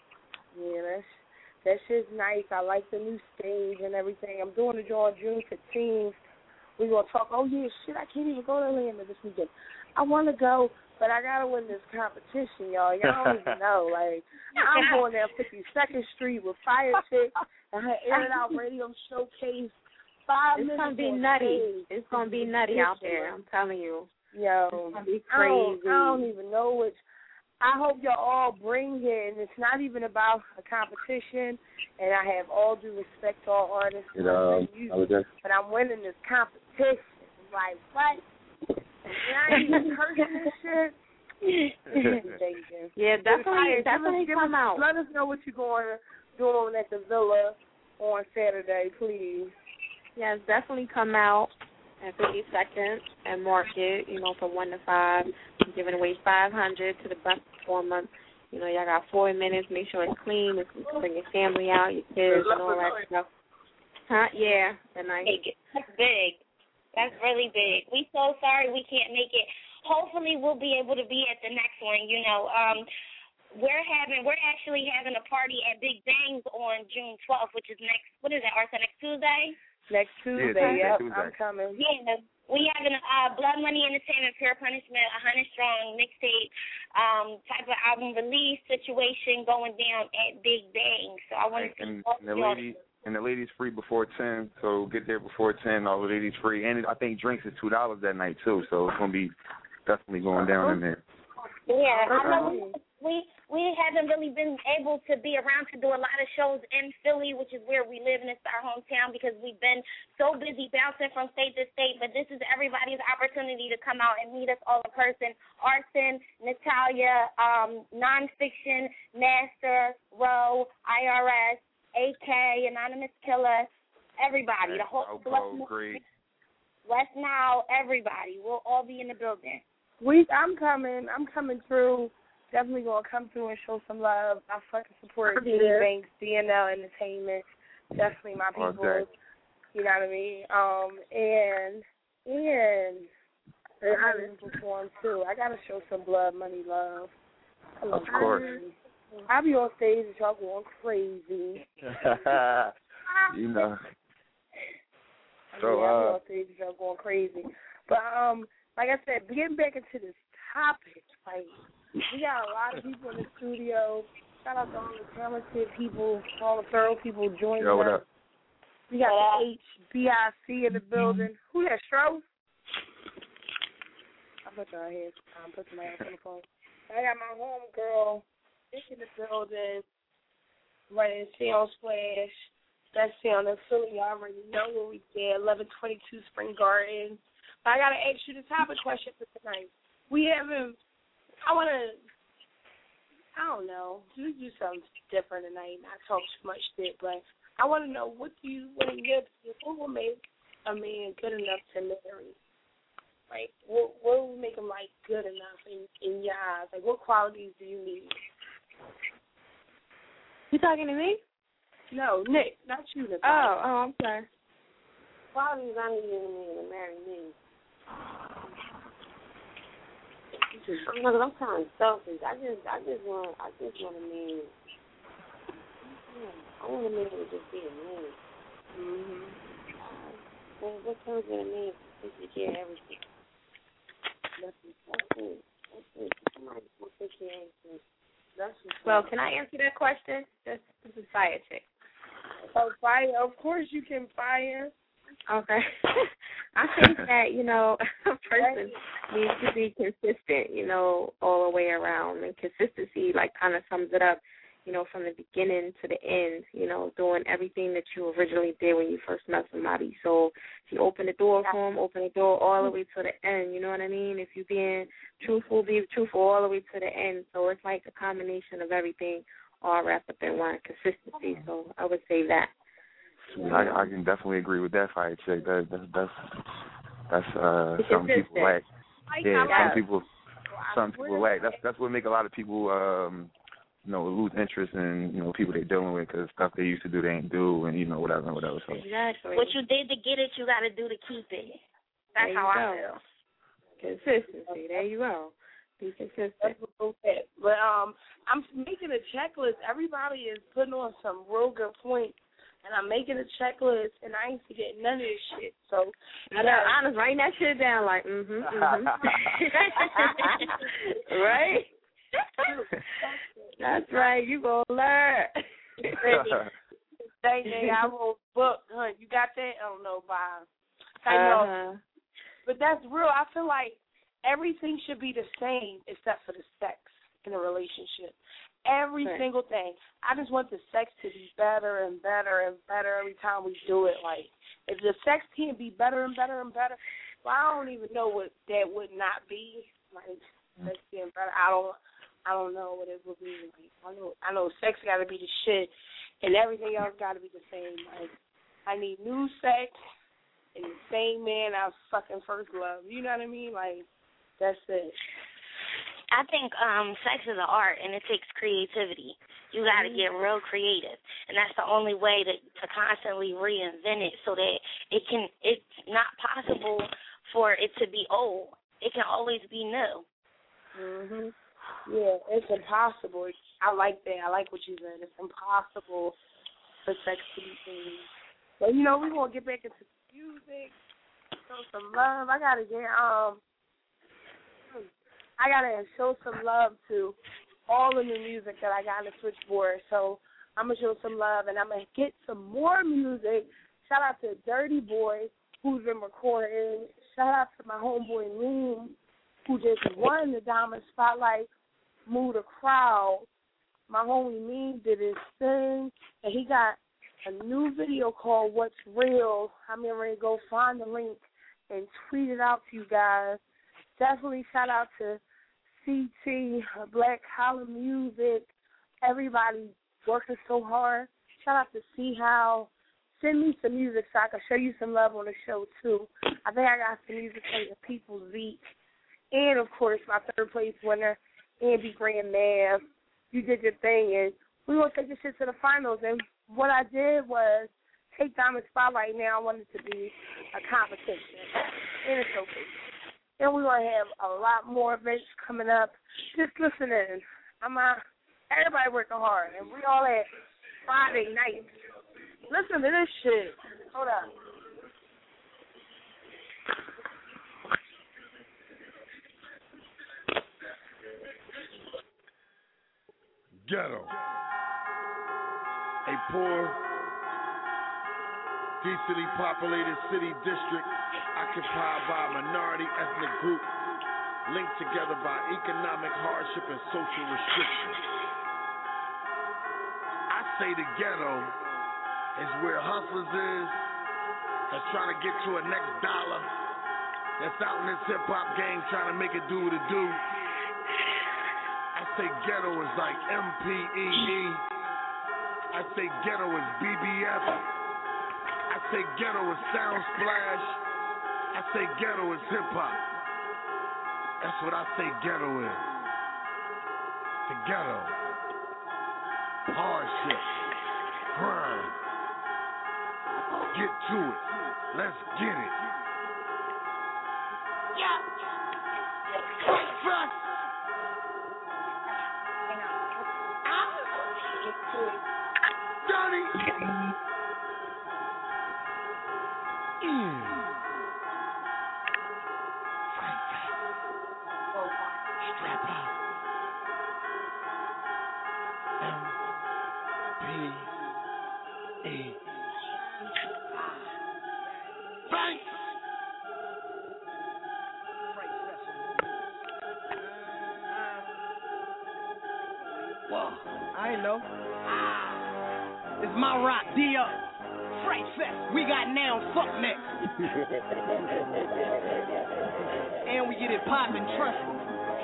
Yeah, that shit's nice. I like the new stage and everything. I'm doing the draw June 15th. We're going to talk, oh, yeah, shit, I can't even go to Atlanta this weekend. I want to go, but I got to win this competition, y'all. Y'all don't even know. Like, I'm going down 52nd Street with Fire Chick and her Air It Out radio showcase. 5 minutes. It's going to be nutty. It's going to be nutty out there, I'm telling you. Yo, it's going to be crazy. I don't even know which. I hope y'all all bring it, and it's not even about a competition, and I have all due respect to all artists, but I'm winning this competition. Like, what? And I ain't even cursing this shit. Yeah, definitely come out. Let us know what you're doing at the Villa on Saturday, please. Yes, definitely come out at 52nd and Market, from 1 to 5. I'm giving away $500 to the bus performer. Y'all got 4 minutes. Make sure it's clean. You can bring your family out, your kids, and all that stuff. Huh? Yeah, that's nice. That's big. That's really big. We so sorry we can't make it. Hopefully we'll be able to be at the next one. We're actually having a party at Big Bangs on June 12th, which is next Tuesday? Next Tuesday, yeah, I'm coming. Yeah, we having Blood Money Entertainment, Pure Punishment, 100 Strong mixtape type of album release situation going down at Big Bang. So I want to and the ladies free before 10, so get there before 10. All the ladies free, and I think drinks is $2 that night too. So it's gonna be definitely going down in there. Yeah, I know we haven't really been able to be around to do a lot of shows in Philly, which is where we live, and it's our hometown, because we've been so busy bouncing from state to state. But this is everybody's opportunity to come out and meet us all in person. Arson, Natalia, Nonfiction, Master, Roe, IRS, AK, Anonymous Killer, everybody. The whole West Nile, everybody. We'll all be in the building. I'm coming through. definitely going to come through and show some love. I fucking support G Banks, DNL Entertainment. Definitely my people. Okay. You know what I mean? And I didn't perform too. I got to show some blood, money, love. Of course. I'll be on stage and y'all going crazy. You know. So, I'll be on stage and y'all going crazy. But, like I said, getting back into this topic, like, we got a lot of people in the studio. Shout out to all the talented people, all the thorough people joining us. What up? We got the HBIC in the building. Who that, Stro? I put her here. I'm putting my ass on the phone. I got my homegirl in the building, running Sound Splash. That's on the Philly. You already know where we did, 1122 Spring Garden. But I got to ask you the topic question for tonight. I don't know, do something different tonight, not talk too much shit, but I want to know, what will make a man good enough to marry? Like, what will make him, like, good enough in your eyes? Like, what qualities do you need? You talking to me? No, Nick, not you, Nick. Oh, I'm sorry. Qualities I need in a man to marry me. I'm kind of selfish. I just want a man. I want a man to just be a man. What comes with a man is to take care of everything. That's it. Somebody will take care of everything. Well, can I answer that question? This is Fire Chick. Oh, Fire. Of course you can, Fire. Okay. I think that, a person needs to be consistent, all the way around. And consistency, kind of sums it up, from the beginning to the end, doing everything that you originally did when you first met somebody. So if you open the door for them, open the door all the way to the end, you know what I mean? If you're being truthful, be truthful all the way to the end. So it's like a combination of everything all wrapped up in one, consistency. So I would say that. I can definitely agree with that, Fire Chick. That's something people lack. Yeah, some people lack. That's what make a lot of people lose interest in people they're dealing with, because stuff they used to do they ain't do, and whatever. So exactly. What you did to get it, you got to do to keep it. That's how I feel. Consistency. There you go. Be consistent. But I'm making a checklist. Everybody is putting on some real good points. And I'm making a checklist, and I ain't forgetting none of this shit. So, I was writing that shit down like, right? That's right. You gonna learn. Dang, I wrote a book, huh? You got that? I don't know, Bob. I know. But that's real. I feel like everything should be the same except for the sex in a relationship. Every single thing. I just want the sex to be better and better and better every time we do it. Like, if the sex can't be better and better and better, well, I don't even know what that would not be. Like, sex getting better. I don't know what it would be. Like, I know sex got to be the shit, and everything else got to be the same. Like, I need new sex and the same man I was fucking first love. You know what I mean? Like, that's it. I think sex is an art, and it takes creativity. You got to get real creative, and that's the only way to constantly reinvent it, so that it's not possible for it to be old. It can always be new. Yeah, it's impossible. I like that. I like what you said. It's impossible for sex to be changed. But we're gonna get back into music, show some love. I gotta show some love to all of the music that I got on the switchboard. So I'm going to show some love, and I'm going to get some more music. Shout out to Dirty Boy, who's been recording. Shout out to my homeboy, Loom, who just won the Diamond Spotlight, Move the Crowd. My homie, Mean, did his thing, and he got a new video called What's Real. I'm ready to go find the link and tweet it out to you guys. Definitely shout out to CT, Black Holland Music, everybody working so hard. Shout out to See How. Send me some music so I can show you some love on the show, too. I think I got some music from the People's Beat. And, of course, my third place winner, Andy Graham Mav. You did your thing, and we gonna take this shit to the finals. And what I did was take Diamond Spotlight. Now I want it to be a competition, and it's okay. And we're gonna have a lot more events coming up. Just listen in. Everybody working hard, and we all at Friday night. Listen to this shit. Hold up. Ghetto. A poor, decently populated city district occupied by a minority ethnic group linked together by economic hardship and social restriction. I say the ghetto is where hustlers is, that's trying to get to a next dollar, that's out in this hip-hop game trying to make it do what it do. I say ghetto is like MPEE. I say ghetto is BBF. I say ghetto is Sound Splash. I say ghetto is hip-hop. That's what I say ghetto is. The ghetto. Hardship. Grind. Get to it. Let's get it. Yeah. Trust. Johnny. Strap out. M-P-E. Thanks. Whoa, I ain't know. It's my rock, D-Up. Fright Fest, we got now, fuck next. And we get it poppin', trust me.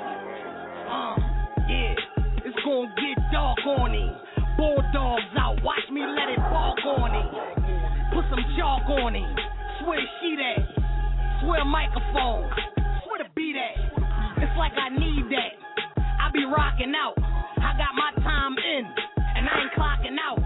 Yeah, it's gonna get dark on him. Bulldogs out, watch me let it bark on him. Put some chalk on him. Swear sheet at. Swear microphone. Swear the beat at. It's like I need that. I be rocking out. I got my time in, and I ain't clocking out.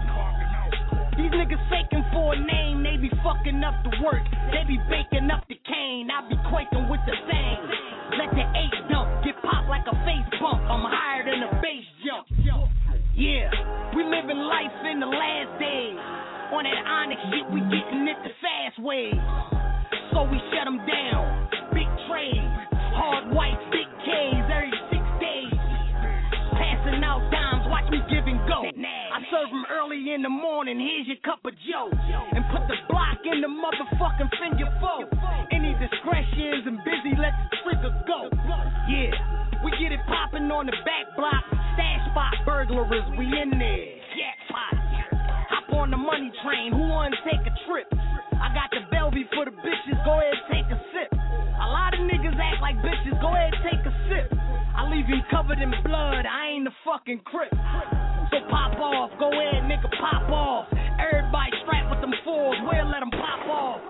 These niggas faking for a name, they be fucking up the work. They be baking up the cane, I be quaking with the thing. Let the 8 dump, get popped like a face bump. I'm higher than a bass jump. Yeah, we living life in the last days. On that Onyx shit, we getting it the fast way. So we shut them down. Big trades, hard white, big K's every 6 days. Passing out dimes, watch me give and go. I serve them early in the morning, here's your cup of joe. And put the block in the motherfucking finger foe. Any discretions and busy, let the trigger go. Yeah, we get it poppin' on the back block. Stash spot burglars, we in there. Jackpot. Hop on the money train, who wanna take a trip? I got the Bellevue for the bitches, go ahead take a sip. A lot of niggas act like bitches, go ahead take a sip. I leave you covered in blood, I ain't a fucking crip. So pop off, go ahead, nigga, pop off. Everybody strapped with them fours, we'll let them pop off.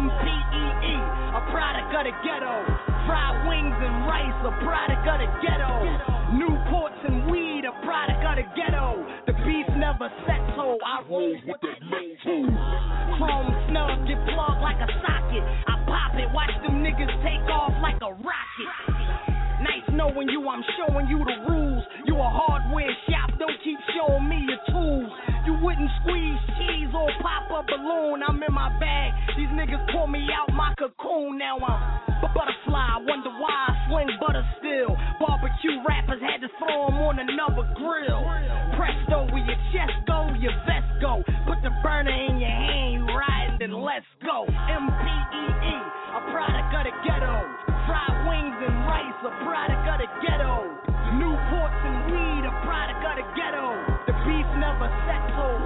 MPEE, a product of the ghetto. Fried wings and rice, a product of the ghetto. Newports and weed, a product of the ghetto. The beef never settle, I roll with the metal. Chrome snug, get plugged like a socket. I pop it, watch them niggas take off like a rocket. Nice knowing you, I'm showing you the rules. You a hardware shop, don't keep showing me your tools. You wouldn't squeeze cheese or pop a balloon. I'm in my bag, these niggas pull me out my cocoon. Now I'm butterfly, wonder why I swing butter still. Barbecue rappers had to throw them on another grill. Presto, where your chest go, your vest go. Put the burner in your hand, you riding, then let's go. MPEE, a product of the ghetto. Fried wings and rice, a product of the ghetto. Newports and weed, a product of the ghetto. The beef never settle.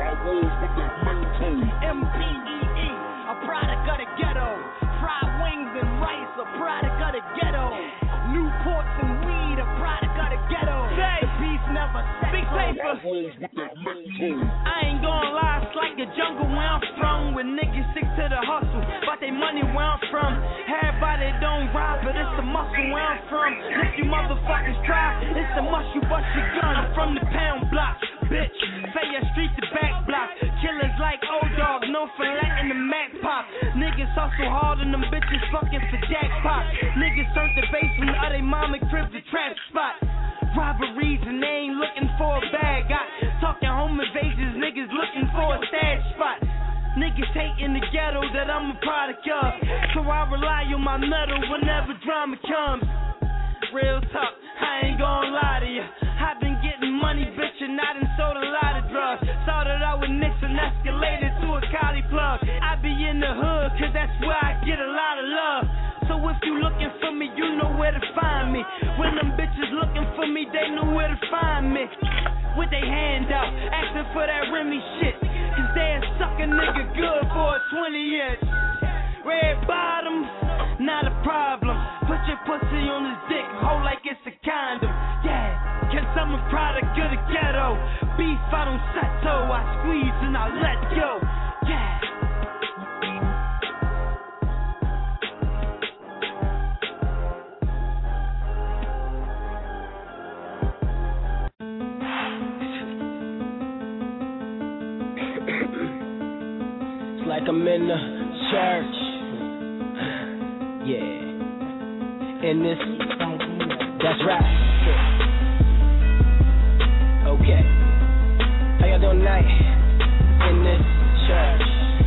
MPEE, a product of the ghetto. Fried wings and rice, a product of the ghetto. Newports and weed, a product of the ghetto. The beef never settle. Big safer. I ain't gonna lie, it's like the jungle where I'm from. With niggas stick to the hustle, but they money where I'm from. Have Everybody don't ride, but it's the muscle where I'm from. If you motherfuckers try, it's the muscle you bust your gun. I'm from the pound block, bitch. Say your street to back block. Killers like O-Dog, no for letting the Mac pop. Niggas hustle hard and them bitches fucking for jackpot. Niggas turned the basement of they mama crib to trap spot. Robberies and they ain't looking for a bag. Got talking home invasions, niggas looking for a stash spot. Niggas hating the ghetto that I'm a product of, so I rely on my metal whenever drama comes. Real talk, I ain't gonna lie to you. I've been getting money, bitch, and I done sold a lot of drugs. Started out with nicks and escalated to a collie plug. I be in the hood, cause that's where I get a lot of love. So if you looking for me, you know where to find me. When them bitches looking for me, they know where to find me. With they hand out, asking for that Remy shit. Cause they'll suck a nigga good for a 20 years. Red bottoms, not a problem. Put your pussy on his dick, hold like it's a condom. Yeah, cause I'm a product of the ghetto. Beef, I don't settle, I squeeze and I let go. Yeah. Like I'm in the church, yeah, in this, that's right, okay, how y'all doing tonight, in this church,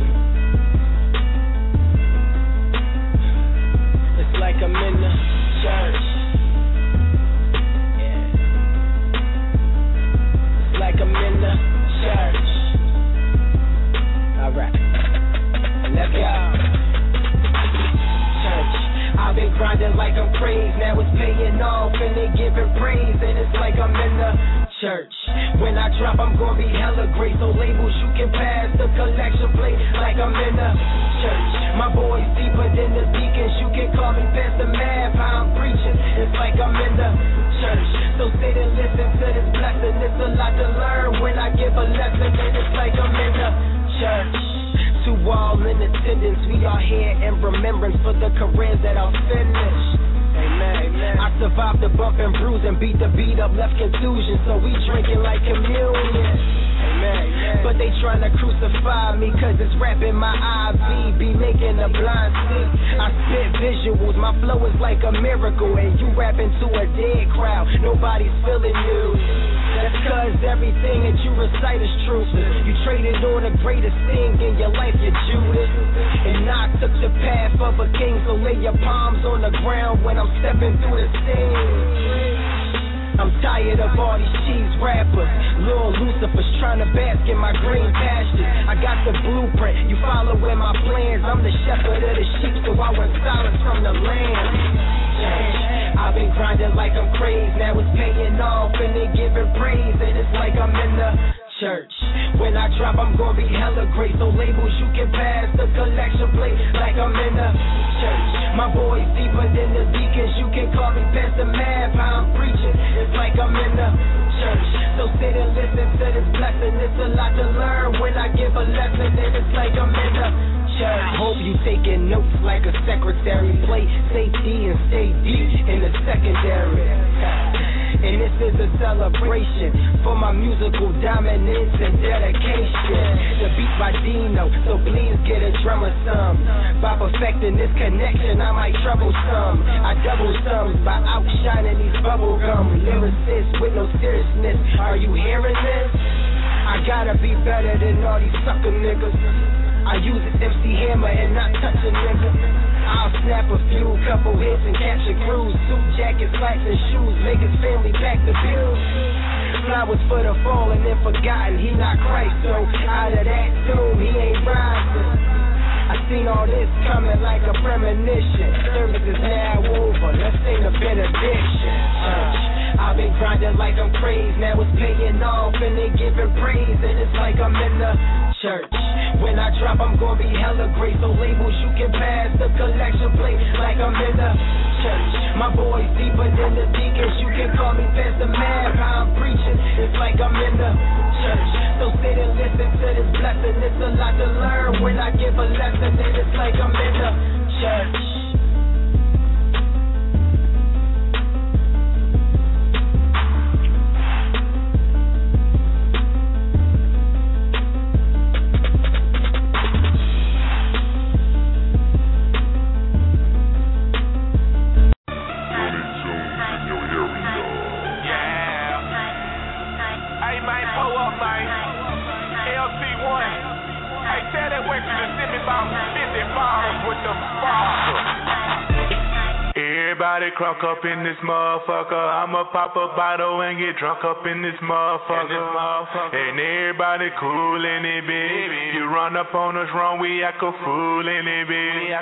it's like I'm in the church, yeah, it's like I'm in the church, alright. Let's go. Church, I've been grinding like I'm crazy. Now it's paying off and they giving praise. And it's like I'm in the church. When I drop, I'm gonna be hella great. So labels you can pass the collection plate like I'm in the church. My boys deeper than the deacons. You can call me Pastor Mav. How I'm preaching. It's like I'm in the church. So sit and listen to this blessing. It's a lot to learn when I give a lesson. And it's like I'm in the church. To all in attendance, we are here in remembrance for the careers that are finished. Amen. Amen. I survived the bump and bruise and beat the beat up, left contusion, so we drinking like communion. Amen. But they tryna crucify me, cause it's rapping my IV, be making a blind see. I spit visuals, my flow is like a miracle, and you rapping to a dead crowd, nobody's feeling you. That's cause everything that you recite is truthful. You traded on the greatest thing in your life, you Judas. And I took the path of a king, so lay your palms on the ground when I'm stepping through the scene. I'm tired of all these cheese rappers. Lil Lucifer's trying to bask in my green pastures. I got the blueprint, you following my plans. I'm the shepherd of the sheep, so I want silence from the land. I've been grinding like I'm crazy. Now it's paying off and they giving praise. And it's like I'm in the church. When I drop, I'm gonna be hella great. So labels you can pass the collection plate like I'm in the church. My boys deeper than the deacons. You can call me Pastor Mav. How I'm preaching. It's like I'm in the church. So sit and listen to this blessing. It's a lot to learn when I give a lesson. And it's like I'm in the church. I hope you taking notes like a secretary. Play safety and stay deep in the secondary. And this is a celebration for my musical dominance and dedication. The beat by Dino, so please get a drummer some. By perfecting this connection, I might trouble some. I double sums by outshining these bubblegum lyricists with no seriousness. Are you hearing this? I gotta be better than all these sucker niggas. I use this MC Hammer and not touch a nigga. I'll snap a few, couple hits and capture crews. Suit jackets, slacks and shoes, make his family back the bills. Flowers for the fallen and forgotten, he not Christ, so out of that tomb he ain't rising. I seen all this coming like a premonition. Service is now over, let's sing a benediction. I've been grinding like I'm crazy, now it's paying off and they giving praise. And it's like I'm in the church. When I drop, I'm gonna be hella great. So labels you can pass the collection plate like I'm in the church. My boys deeper than the deacons. You can call me Pastor Mav. How I'm preaching, it's like I'm in the church. So sit and listen to this blessing. It's a lot to learn when I give a lesson. And it's like I'm in the church. Everybody crunk up in this motherfucker. I'ma pop a bottle and get drunk up in this motherfucker. And everybody cool in it, bitch. You run up on us wrong, we act a fool in it, bitch.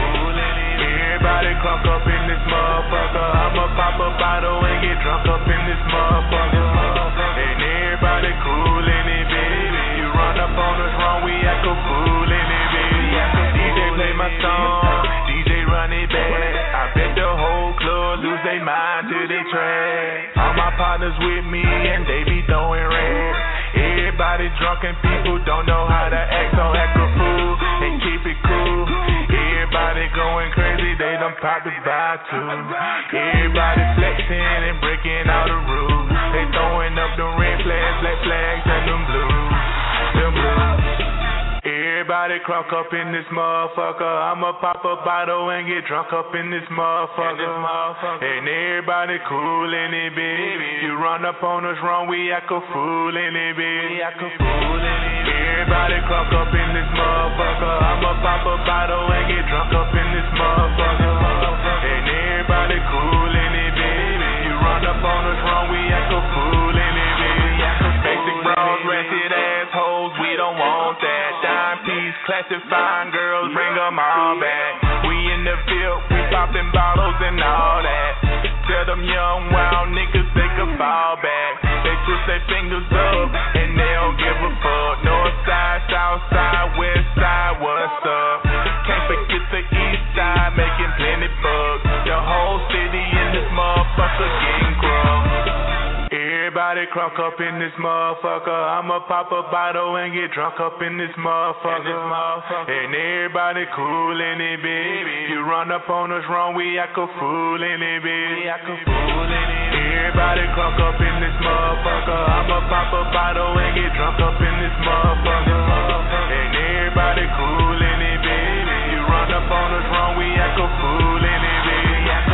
Everybody crunk up in this motherfucker. I'ma pop a bottle and get drunk up in this motherfucker. And everybody cool in it, bitch. You run up on us wrong, we act a fool in it, bitch. DJ play my song, DJ run it back. I bet the whole club lose their mind to the track. All my partners with me and they be throwing rats. Everybody drunk and people don't know how to act, so act a fool and keep it cool. Everybody going crazy, they done popped the vibe too. Everybody flexing and breaking all the rules. They throwing up the red flags, black flags, and them blues. Them blues. Everybody crunk up in this motherfucker. I'ma pop a bottle and get drunk up in this motherfucker. And everybody cool in it, bitch. You run up on us wrong, we act a fool in it, bitch. Everybody crunk up in this motherfucker. I'ma pop a bottle and get drunk up in this motherfucker. And everybody cool in it, bitch. You run up on us wrong, we act a fool in it, bitch. Basic bras, ratchet assholes, we don't want that. Dime piece, classic fine girls, bring them all back. We in the field, we popping bottles and all that. Tell them young wild niggas they can fall back. They twist their fingers up and they don't give a fuck. North side, south side, west side, what's up? Can't forget the east side, making plenty bucks. The whole city in this motherfucker getting crunk. Everybody crunk up in this motherfucker. I'ma pop a bottle and get drunk up in this motherfucker. And everybody cool in it, bitch. You run up on us wrong, we act a fool in it, bitch. Everybody crunk up in this motherfucker. I'ma pop a bottle and get drunk up in this motherfucker. And everybody cool in it, bitch. You run up on us wrong, we act a fool in it, bitch.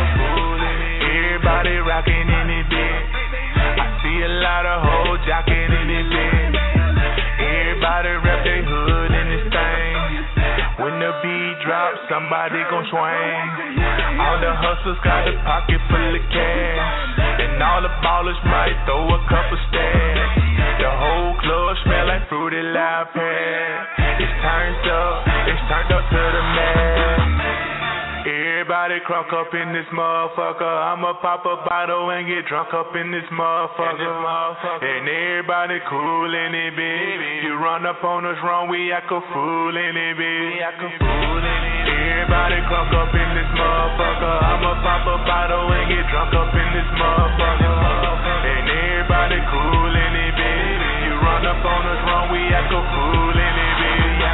Everybody rockin' in it, bitch. See a lot of hoes jocking in this bitch. Everybody rep their hood in this thing. When the beat drops, somebody gon' swing. All the hustlers got a pocket full of cash, and all the ballers might throw a couple stacks. The whole club smell like Fruity Loud Pad. It's turned up to the max. Everybody crunk up in this motherfucker. I'ma pop a bottle and get drunk up in this motherfucker. And everybody cool in it, bitch. You run up on us wrong, we act a fool in it, bitch. Everybody crunk up in this motherfucker. I'ma pop a bottle and get drunk up in this motherfucker. And everybody cool in it, bitch. You run up on us wrong, we act a fool in it, bitch.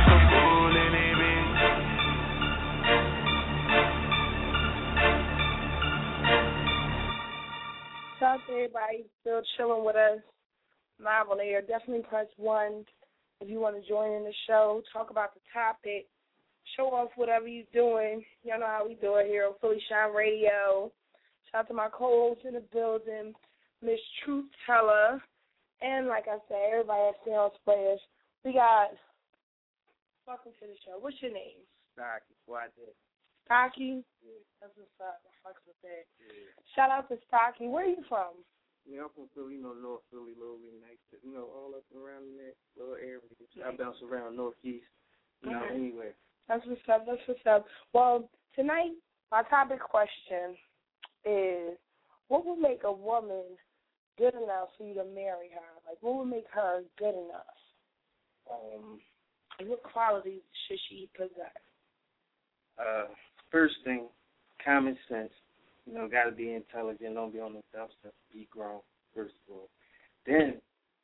Shout out to everybody still chilling with us live on air. Definitely press 1 if you want to join in the show, talk about the topic, show off whatever you're doing. Y'all know how we do it here on Philly Shine Radio. Shout out to my co-host in the building, Miss Truth Teller. And like I said, everybody at Sales Players. We got, welcome to the show. What's your name? Stocky. What I did. Stocky? Yeah. That's what's up. Yeah. Shout out to Stocky. Where are you from? Yeah, I'm from Philly, North Philly, Lowry, nice, all up around in that little area. I bounce around Northeast, anywhere. That's what's up. Well, tonight, my topic question is, what would make a woman good enough for you to marry her? Like, what would make her good enough? What qualities should she possess? First thing, common sense. Got to be intelligent. Don't be on the dumb stuff. Be grown, first of all. Then,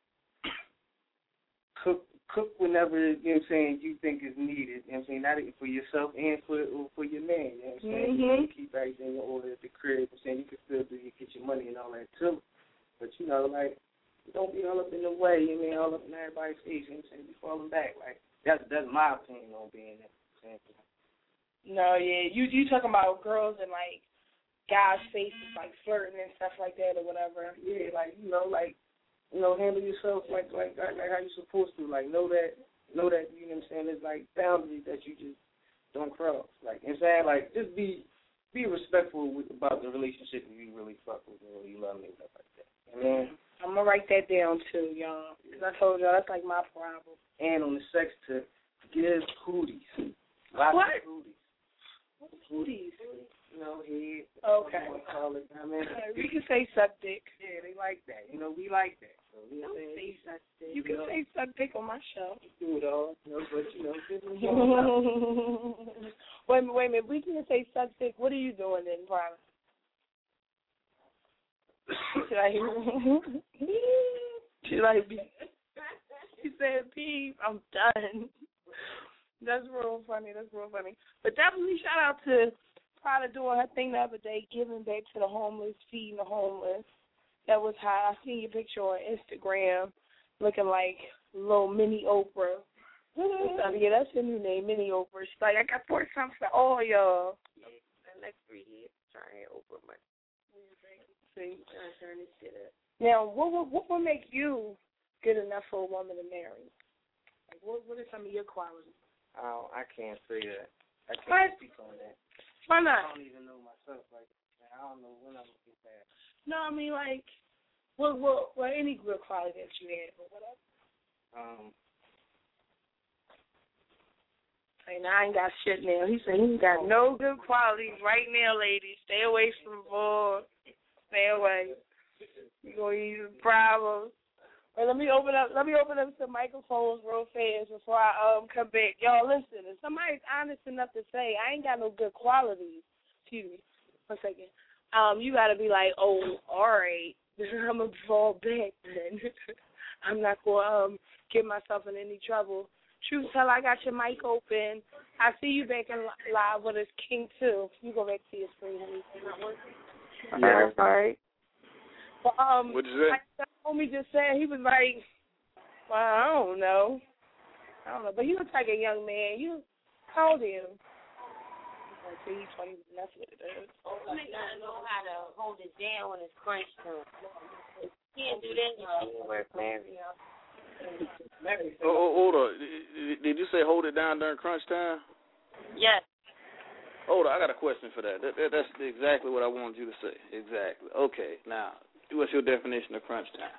cook whenever, you think is needed. Not only for yourself and for your man. Keep everything in order at the crib. You can still get your money and all that too. But, don't be all up in the way. All up in everybody's face. Be falling back. That's my opinion on being that. No, yeah. You talking about girls and, guys' faces, flirting and stuff like that or whatever. Yeah, handle yourself like how you're supposed to. Know that, there's boundaries that you just don't cross. Like, you know what I'm saying? Like, just be respectful about the relationship if you really fuck with me or you love me, stuff like that. You know? I'm going to write that down, too, y'all. Because I told y'all that's like my problem. And on the sex tip, give cooties. Lots of cooties. What's cooties? You know, head. Okay. Call it, I mean, we can say suck dick. Yeah, they like that. You know, we like that. So we Don't say suck dick. You can say suck dick on my show. Do it all. You know, but, you know, wait a minute. We can say suck dick. What are you doing in private? She said, "Peep, I'm done." That's real funny. But definitely shout out to Prada doing her thing the other day, giving back to the homeless, feeding the homeless. That was hot. I seen your picture on Instagram, looking like little mini Oprah. Yeah, that's your new name, Mini Oprah. She's like, I got 4 something for all y'all. Yeah, the next 3 years, trying Oprah money. See, turn this shit up. Now, what will make you good enough for a woman to marry? Like, what are some of your qualities? Oh, I can't say that. I can't speak on that. Why not? I don't even know myself. Like, I don't know when I'm gonna get that. No, I mean, like, what any good quality that you had or whatever. Hey, now I ain't got shit now. He said he ain't got no good qualities right now, ladies. Stay away from board. Stay away. You're gonna use problems. Well, let me open up some microphones real fast before I come back. Y'all listen, if somebody's honest enough to say I ain't got no good qualities, excuse me, 1 second. You gotta be like, oh, all right, I'm gonna fall back then. I'm not gonna get myself in any trouble. Truth tell, I got your mic open. I see you back in live with us, King 2. You go back to your screen. Yeah. All right. Well, what'd you say? Like the homie just said, he was like, well, I don't know. But he looks like a young man. How old are you? He's 20. That's what it is. Homie gotta know how to hold it down when it's crunch time. If you can't do that, you can't work married. Hold on. Did you say hold it down during crunch time? Yes. Hold on, I got a question for that. That's exactly what I wanted you to say. Exactly. Okay, now, what's your definition of crunch time?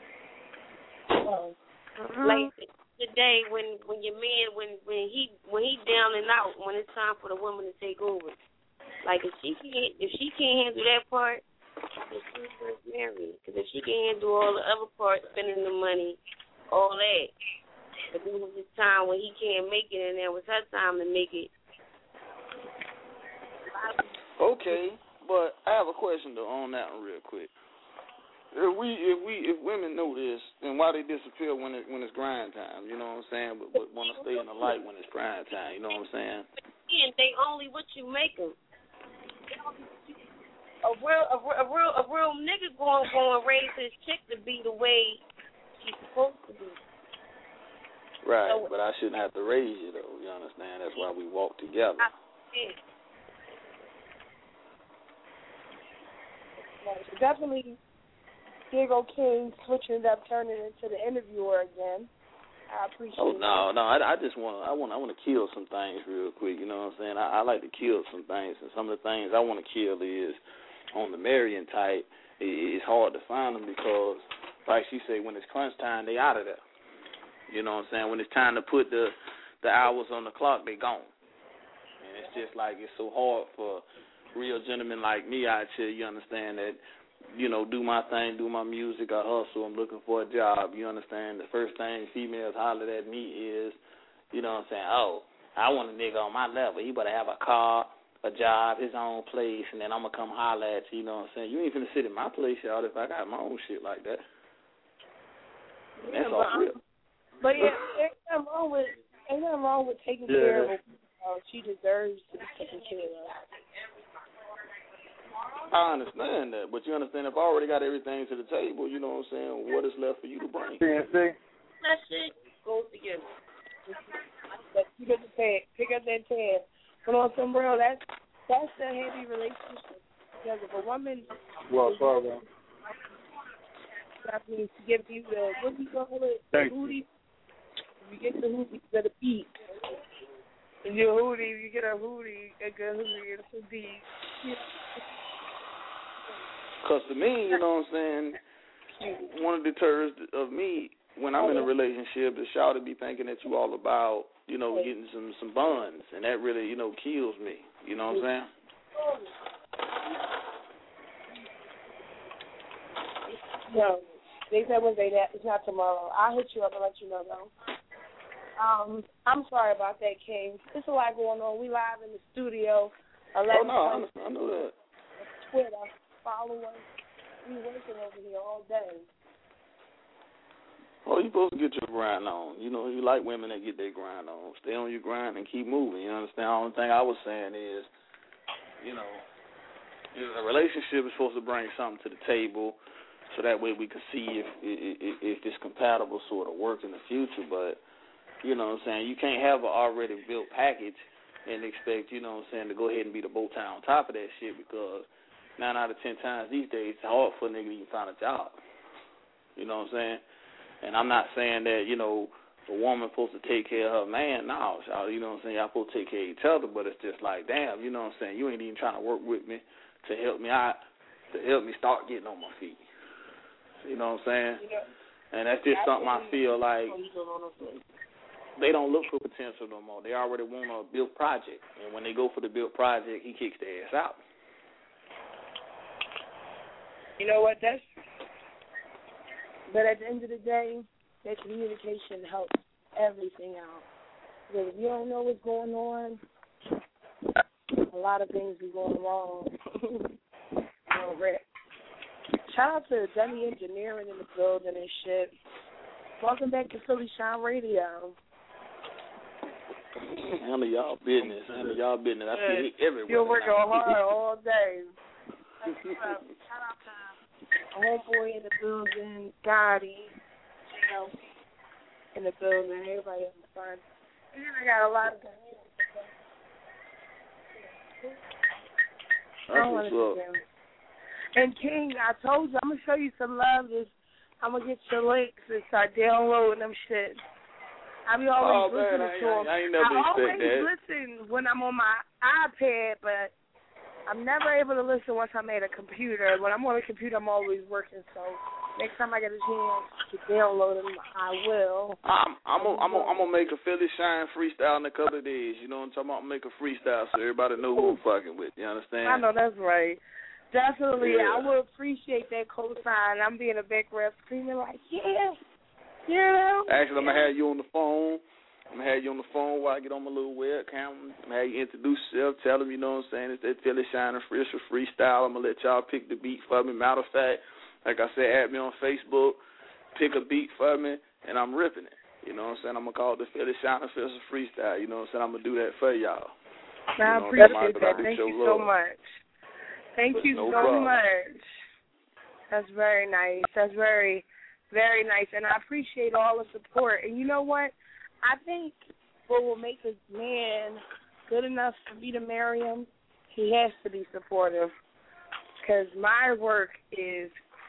Like today, when your man when he down and out, when it's time for the woman to take over. Like if she can't handle that part, then she's not married. Because if she can handle all the other parts, spending the money, all that, but then when it's time when he can't make it, and then it was her time to make it. Okay, but I have a question though on that one real quick. If women know this, then why they disappear when it's grind time? You know what I'm saying? But want to stay in the light when it's grind time. You know what I'm saying? And they only what you make them. A real nigga going raise his chick to be the way she's supposed to be. Right, so, but I shouldn't have to raise you though. You understand? That's why we walk together. Definitely, Diego King switching it up, turning into the interviewer again. I appreciate it. No, I just want to kill some things real quick. You know what I'm saying? I like to kill some things, and some of the things I want to kill is on the marrying type. It's hard to find them because, like she said, when it's crunch time, they out of there. You know what I'm saying? When it's time to put the hours on the clock, they gone. And it's just like it's so hard for real gentlemen like me out here, you understand, that, you know, do my thing, do my music, I hustle, I'm looking for a job, you understand. The first thing females holler at me is, you know what I'm saying, oh, I want a nigga on my level. He better have a car, a job, his own place, and then I'm going to come holler at you, you know what I'm saying. You ain't finna sit in my place, y'all, if I got my own shit like that. That's all real. But yeah, ain't nothing wrong with taking care of her. She deserves to be taken care of. I understand that, but you understand if I already got everything to the table, you know what I'm saying, what is left for you to bring? That shit goes together. Pick up that tab. But on some real, that's a heavy relationship. Because if a woman that means to give you the, what do you call it? The hootie. If you get the hootie, you better eat. You hootie, you get a hootie, a good hootie, and some D. Because to me, you know what I'm saying, one of the deters of me when I'm in a relationship is y'all to be thinking that you all about, you know, getting some buns, and that really, you know, kills me. You know what I'm saying? No, they said Wednesday. That it's not tomorrow. I'll hit you up and let you know though. I'm sorry about that, King. There's a lot going on. We live in the studio. I know that. Twitter, follow us. We working over here all day. Oh, you're supposed to get your grind on. You know, you like women that get their grind on. Stay on your grind and keep moving. You understand? The only thing I was saying is, you know, a relationship is supposed to bring something to the table so that way we can see if it's compatible, sort of work in the future. But, you know what I'm saying, you can't have an already built package and expect, you know what I'm saying, to go ahead and be the bow tie on top of that shit, because 9 out of 10 times these days it's hard for a nigga to even find a job. You know what I'm saying? And I'm not saying that, you know, a woman's supposed to take care of her man. No, you know what I'm saying? Y'all supposed to take care of each other, but it's just like, damn, you know what I'm saying? You ain't even trying to work with me to help me out, to help me start getting on my feet. You know what I'm saying? And that's just something I feel like they don't look for potential no more. They already want a built project. And when they go for the built project, he kicks their ass out. You know what? But at the end of the day, that communication helps everything out. Because if you don't know what's going on, a lot of things be going wrong. Shout out to Dunny Engineering in the building and shit. Welcome back to Philly Shine Radio. Handle y'all business. I see it everywhere. You're working hard all day. Shout out to homeboy in the building, Gotti, in the building, everybody in the front. And then I got a lot of guys. And King, I told you, I'm going to show you some love. I'm going to get your links and start downloading them shit. I be always listening to them. I ain't never expect that. I always listen when I'm on my iPad, but I'm never able to listen once I'm at a computer. When I'm on a computer, I'm always working. So next time I get a chance to download them, I will. I'm gonna make a Philly Shine freestyle in a couple of days. You know what I'm talking about? I'm gonna make a freestyle so everybody know who I'm fucking with. You understand? I know that's right. Definitely, yeah. I would appreciate that cosign. I'm being a back rep screaming like, yeah, you know. Actually, I'm gonna have you on the phone. I'm gonna have you on the phone while I get on my little webcam. I'm gonna have you introduce yourself, tell them, you know what I'm saying, it's that Philly Shine official freestyle. I'm gonna let y'all pick the beat for me. Matter of fact, like I said, add me on Facebook, pick a beat for me, and I'm ripping it. You know what I'm saying? I'm gonna call it the Philly Shine official freestyle. You know what I'm saying? I'm gonna do that for y'all. I appreciate that. Thank you so much. Thank you so much. That's very nice. That's very, very nice. And I appreciate all the support. And you know what? I think what will make a man good enough for me to marry him, he has to be supportive. Because my work is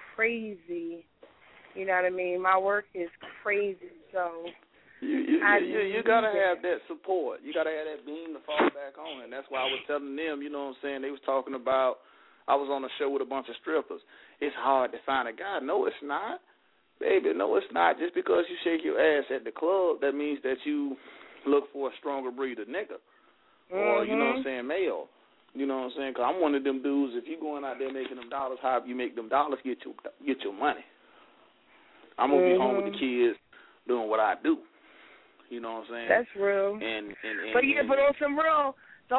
crazy. You know what I mean? My work is crazy. So you got to have that support. You got to have that beam to fall back on. And that's why I was telling them, you know what I'm saying, they was talking about, I was on a show with a bunch of strippers. It's hard to find a guy. No, it's not. Baby, no, it's not. Just because you shake your ass at the club, that means that you look for a stronger breed of nigga. Or, you know what I'm saying, male. You know what I'm saying? Because I'm one of them dudes, if you going out there making them dollars, however you make them dollars, get your money. I'm going to be home with the kids doing what I do. You know what I'm saying? That's real. But on some real,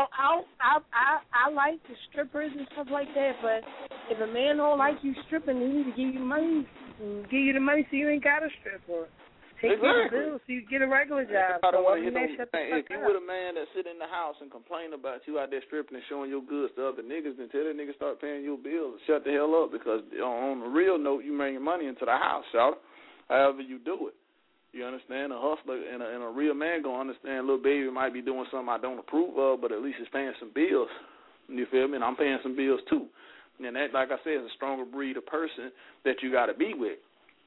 I like the strippers and stuff like that, but if a man don't like you stripping, he need to give you money. Give you the money so you ain't got a stripper. Take your bills so you get a regular job. If you with a man that sit in the house and complain about you out there stripping and showing your goods to other niggas, then tell that nigga start paying your bills and shut the hell up, because on the real note, you bring your money into the house, shout. However you do it. You understand? A hustler and a real man gonna understand little baby might be doing something I don't approve of, but at least it's paying some bills. You feel me? And I'm paying some bills too. And that, like I said, is a stronger breed of person that you got to be with.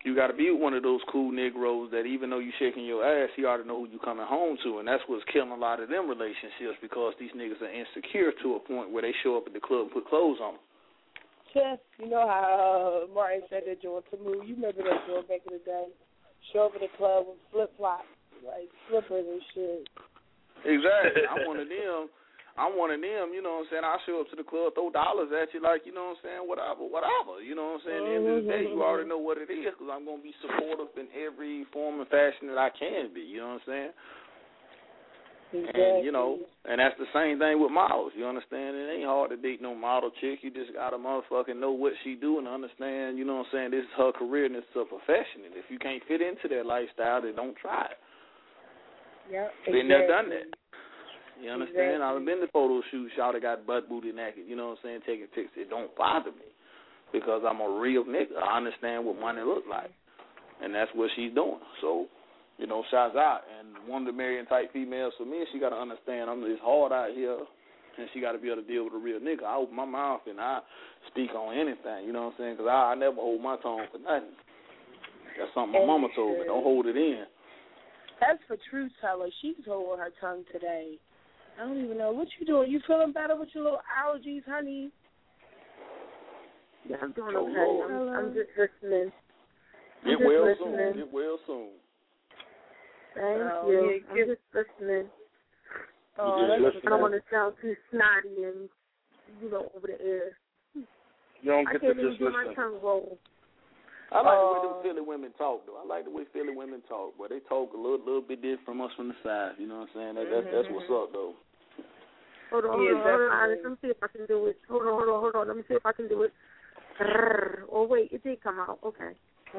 you got to be with one of those cool Negroes that even though you shaking your ass, he already know who you coming home to, and that's what's killing a lot of them relationships because these niggas are insecure to a point where they show up at the club and put clothes on. Yeah, you know how Martin said that joint to move. You remember that joint back in the day? Show up at the club with flip-flops, like slippers and shit. Exactly. I'm one of them, you know what I'm saying? I show up to the club, throw dollars at you like, you know what I'm saying, whatever. You know what I'm saying? At the end of the day, you already know what it is because I'm going to be supportive in every form and fashion that I can be. You know what I'm saying? Exactly. And, you know, and that's the same thing with models. You understand? It ain't hard to date no model chick. You just got to motherfucking know what she do and understand, you know what I'm saying, this is her career and this is her profession. And if you can't fit into that lifestyle, then don't try it. Yep, been there, done that. You understand? I've been to photo shoots, y'all that got butt booty naked, you know what I'm saying, taking pics. It don't bother me because I'm a real nigga. I understand what money look like, and that's what she's doing. So, you know, shouts out. And one of the Marion type females for me, she got to understand it's hard out here, and she got to be able to deal with a real nigga. I open my mouth and I speak on anything, you know what I'm saying, because I never hold my tongue for nothing. That's something my mama told me. Don't hold it in. That's for Truth Teller. She's holding her tongue today. I don't even know. What you doing? You feeling better with your little allergies, honey? Yeah, I'm doing okay. I'm just listening. Get well soon. Get well soon. Thank you. I'm just listening. I don't want to sound too snotty and, you know, over the air. You don't get to just listen. My tongue roll. I like the way them Philly women talk, though. I like the way Philly women talk, but they talk a little bit different from us from the side. You know what I'm saying? That's what's up, though. Hold on. Let me see if I can do it. Hold on. Let me see if I can do it. Oh, wait, it did come out. Okay.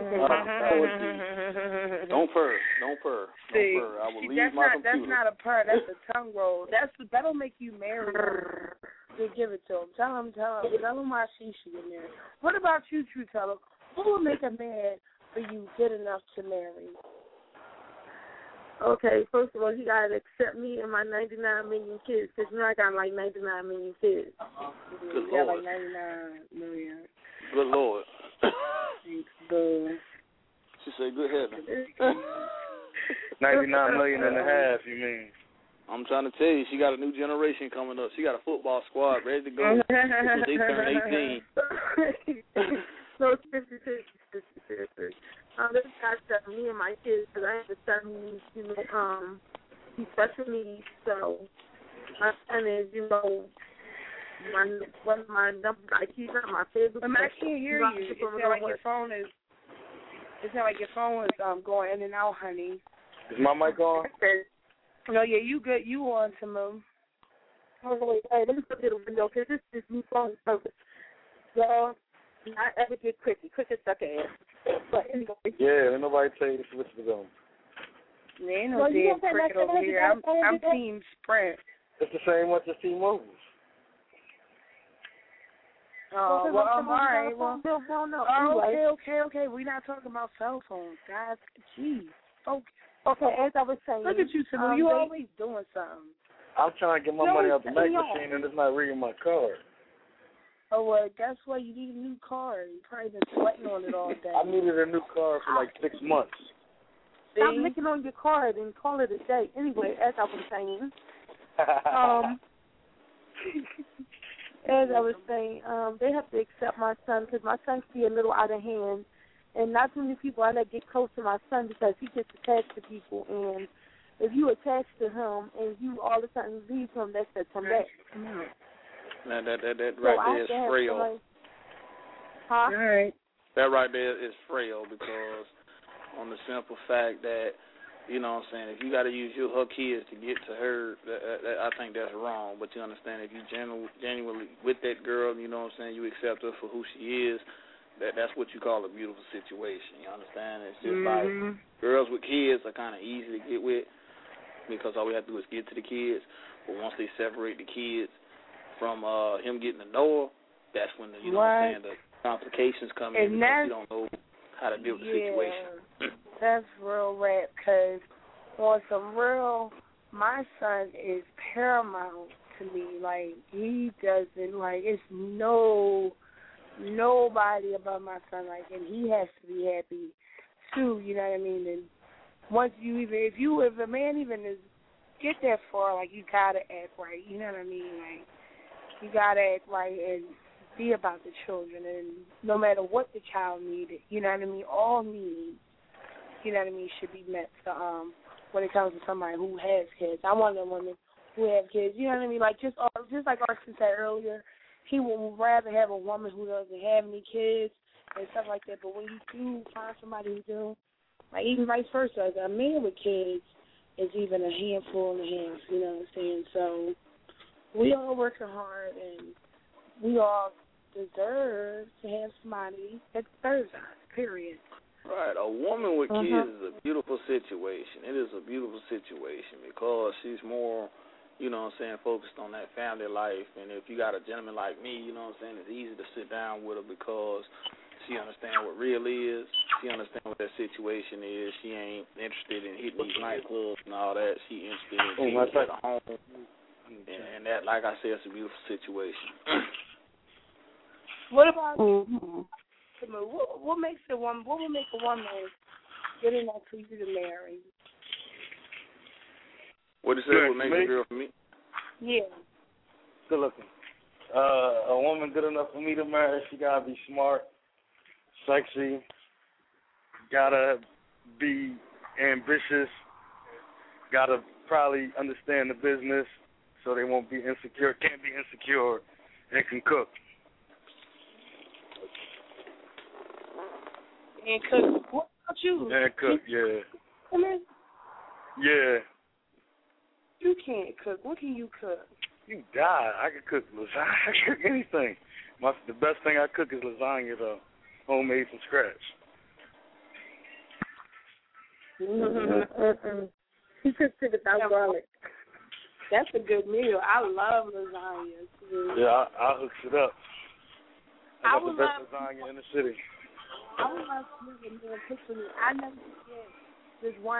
Don't purr. See, I will leave my computer. That's not a purr. That's a tongue roll. That'll make you marry her. Just give it to him. Tell him why she should get married. What about you, True Teller? Who will make a man for you good enough to marry? Okay, first of all, you got to accept me and my 99 million kids, because you know I got like 99 million kids. Good you got Lord. like 99 million. Good Lord. Boo. She said, good heaven. 99 million and a half, you mean? I'm trying to tell you, she got a new generation coming up. She got a football squad ready to go until they turn 18. So it's 50. This guy's got me and my kids, because I have a son who's, he's special needs, so my son is, one of my number, like, he's not my favorite. I can't hear you. It sounds like your phone is going in and out, honey. Is my mic on? No, yeah, you good. You on to move. Hold on, wait. Hey, let me put it in the window, because this new phone is perfect. So, not ever get Cricket. Cricket suck ass. But anyway. Yeah, ain't nobody tell you to switch to them. There ain't no damn Cricket over here. I'm Team Sprint. It's the same much as T-Mobile. Oh, well, all right. Well, no. Okay. We're not talking about cell phones, guys. Jeez. Focus. Okay, as I was saying. Look at you, Timmy. You always doing something. I'm trying to get my money out the bank machine, and it's not reading my card. Oh, well, that's why you need a new car. You probably been sweating on it all day. I needed a new car for like 6 months. Stop licking on your card and call it a day. Anyway, as I was saying, they have to accept my son, because my son can be a little out of hand. And not too many people I let get close to my son, because he gets attached to people. And if you attach to him and you all of a sudden leave him, that's a comeback. Now, that right there is frail. All right. That right there is frail, because on the simple fact that, you know what I'm saying, if you got to use her kids to get to her, I think that's wrong. But you understand, if you genuinely with that girl, you know what I'm saying, you accept her for who she is, that's what you call a beautiful situation. You understand? It's just like girls with kids are kind of easy to get with, because all we have to do is get to the kids. But once they separate the kids from him getting to know her, that's when the, you know what I'm saying, the complications come in, because you don't know how to deal with the situation. That's real rap, because on some real, my son is paramount to me. Like, he doesn't, like, it's nobody above my son, like, and he has to be happy. too. You know what I mean? And once you even, if a man even is get that far, like you gotta act right. You know what I mean? Like you gotta act right and be about the children, and no matter what the child needed, you know what I mean? All needs, you know what I mean, should be met. So, when it comes to somebody who has kids, I want a woman who have kids. You know what I mean? Like just like Arson said earlier, he would rather have a woman who doesn't have any kids and stuff like that. But when you do find somebody who do, like even vice versa, a man with kids is even a handful and a half. You know what I'm saying? So we all working hard, and we all deserve to have somebody that deserves us, period. Right. A woman with kids is a beautiful situation. It is a beautiful situation because she's more, you know what I'm saying, focused on that family life. And if you got a gentleman like me, you know what I'm saying, it's easy to sit down with her because she understands what real is. She understands what that situation is. She ain't interested in hitting these nightclubs and all that. She interested in being at home. And that, like I said, it's a beautiful situation. What about what makes a woman? What would make a woman good enough for you to marry? What did you say? What makes a girl for me? Yeah. Good looking. A woman good enough for me to marry, she gotta be smart, sexy, gotta be ambitious, gotta probably understand the business so they won't be insecure, can't be insecure, and can cook. And cook. What about you? And cook, yeah. Come in. Yeah. You can't cook. What can you cook? You die. I can cook lasagna. I can cook anything. The best thing I cook is lasagna, though. Homemade from scratch. He cooks it without garlic. That's a good meal. I love lasagna. Yeah, I hooks it up. I got the best lasagna in the city. I would love to make a meal cook for me. I never forget this one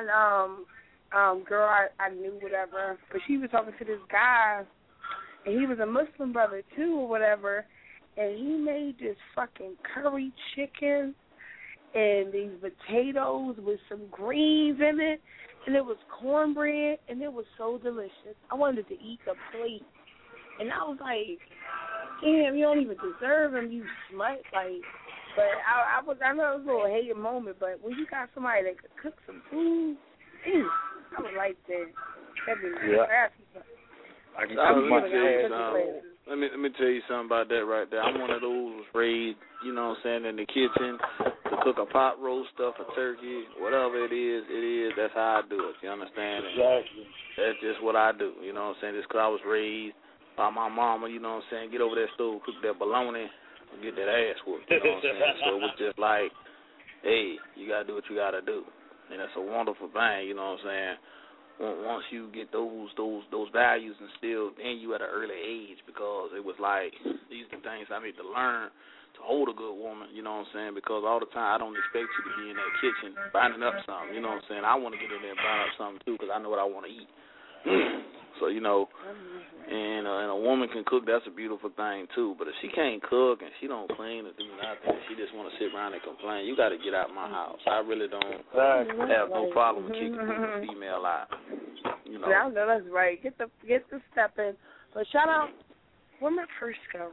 girl I knew, whatever, but she was talking to this guy, and he was a Muslim brother too, or whatever, and he made this fucking curry chicken and these potatoes with some greens in it, and it was cornbread, and it was so delicious. I wanted to eat the plate, and I was like, damn, you don't even deserve him, you smut, like. But I know it was a little hated moment, but when you got somebody that could cook some food, I would like that. That'd be nice. I can cook my Let me tell you something about that right there. I'm one of those raised, you know what I'm saying, in the kitchen to cook a pot roast, stuff a turkey, whatever it is. That's how I do it. You understand? Exactly. That's just what I do. You know what I'm saying? Just because I was raised by my mama, you know what I'm saying, get over that stove, cook that bologna, and get that ass whooped. You know what I'm saying? So it was just like, hey, you got to do what you got to do. And that's a wonderful thing, you know what I'm saying? Once you get those values instilled in you at an early age, because it was like, these are the things I need to learn to hold a good woman, you know what I'm saying? Because all the time I don't expect you to be in that kitchen binding up something, you know what I'm saying? I want to get in there and bind up something too because I know what I want to eat. So, you know, and a woman can cook, that's a beautiful thing too. But if she can't cook and she don't clean or do nothing, she just want to sit around and complain, you got to get out my house. I really don't have no problem with kicking a female out. You know. Yeah, I know that's right. Get the step in. But shout out, where my first go?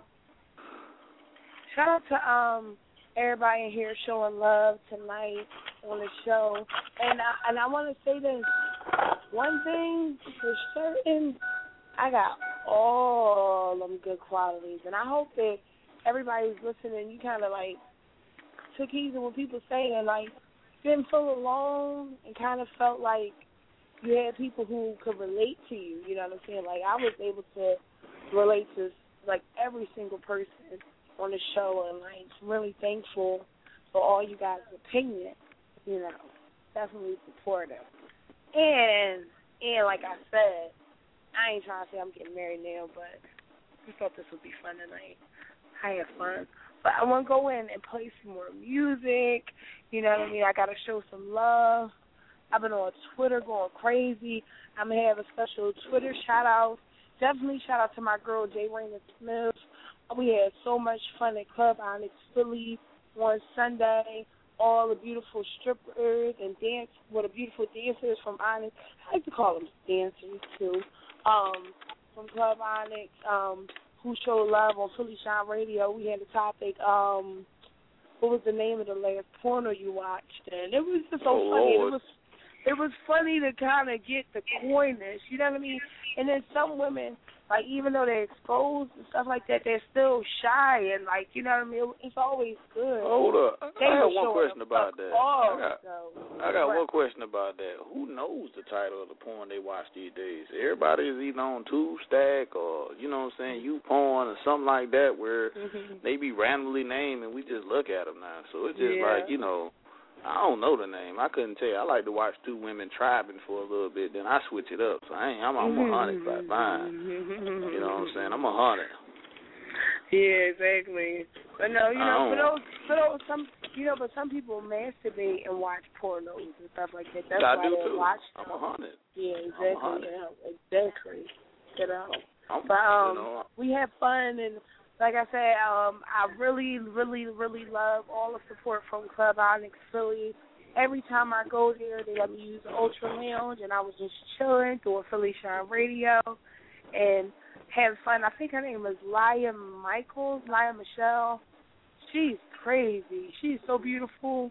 Shout out to everybody in here showing love tonight on the show. And I want to say this. One thing for certain, I got all them good qualities. And I hope that everybody's listening, you kind of, like, took heed to what people say and, like, didn't feel alone and kind of felt like you had people who could relate to you. You know what I'm saying? Like, I was able to relate to, like, every single person on the show, and like really thankful for all you guys' opinion. You know, definitely supportive. And like I said, I ain't trying to say I'm getting married now, but I thought this would be fun tonight. I had fun, but I want to go in and play some more music. You know what I mean? I got to show some love. I've been on Twitter going crazy. I'm gonna have a special Twitter shout out. Definitely shout out to my girl J. Raina Smith. We had so much fun at Club Onyx Philly on Sunday. all the beautiful strippers and the beautiful dancers from Onyx. I like to call them dancers too. From Club Onyx, who showed love on Philly Shine Radio. We had a topic. What was the name of the last porno you watched? And it was just so funny. Lord. It was funny to kind of get the coyness, you know what I mean? And then some women, like, even though they're exposed and stuff like that, they're still shy and, like, you know what I mean? It's always good. Hold up. I got one question about that. I got one question about that. Who knows the title of the porn they watch these days? Everybody is either on TubeStack or, you know what I'm saying, YouPorn or something like that where they be randomly named and we just look at them now. So it's just like, you know, I don't know the name. I couldn't tell you. I like to watch two women tribing for a little bit, then I switch it up. So I'm a hunter by fine. You know what I'm saying? I'm a hunter. Yeah, exactly. But no, you know, but some people masturbate and watch pornos and stuff like that. That's I why do they too. watch them. I'm a hunter. Yeah, exactly. Exactly. You know. But we had fun, and like I said, I really, really, really love all the support from Club Onyx Philly. Every time I go there, they let me use the Ultra Lounge, and I was just chilling, doing Philly Shine Radio, and having fun. I think her name is Laya Michelle. She's crazy. She's so beautiful.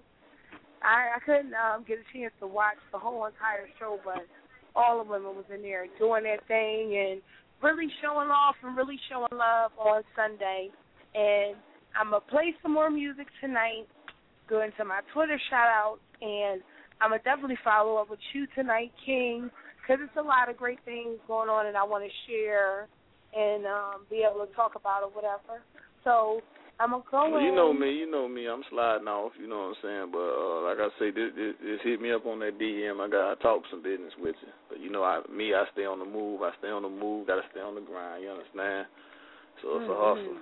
I couldn't get a chance to watch the whole entire show, but all the women was in there doing their thing and really showing off and really showing love on Sunday. And I'm going to play some more music tonight, go into my Twitter shout-outs, and I'm going to definitely follow up with you tonight, King, because it's a lot of great things going on and I want to share and be able to talk about it, whatever. So I'm going to go in. You know me. I'm sliding off, you know what I'm saying? But like I say, this hit me up on that DM. I got to talk some business with you. But, you know, I stay on the move. Got to stay on the grind, you understand? So it's a hustle.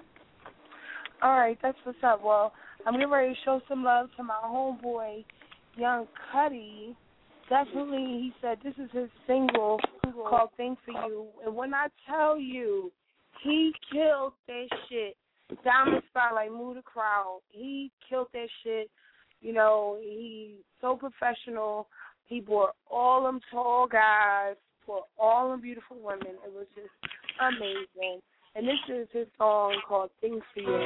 All right, that's what's up. Well, I'm getting ready to show some love to my homeboy, Young Cuddy. Definitely, he said this is his single called Thing For You. And when I tell you, he killed that shit. Diamond Spotlight, Move the Crowd. He killed that shit. You know, he's so professional. He brought all them tall guys, for all them beautiful women. It was just amazing. And this is his song called Things For You.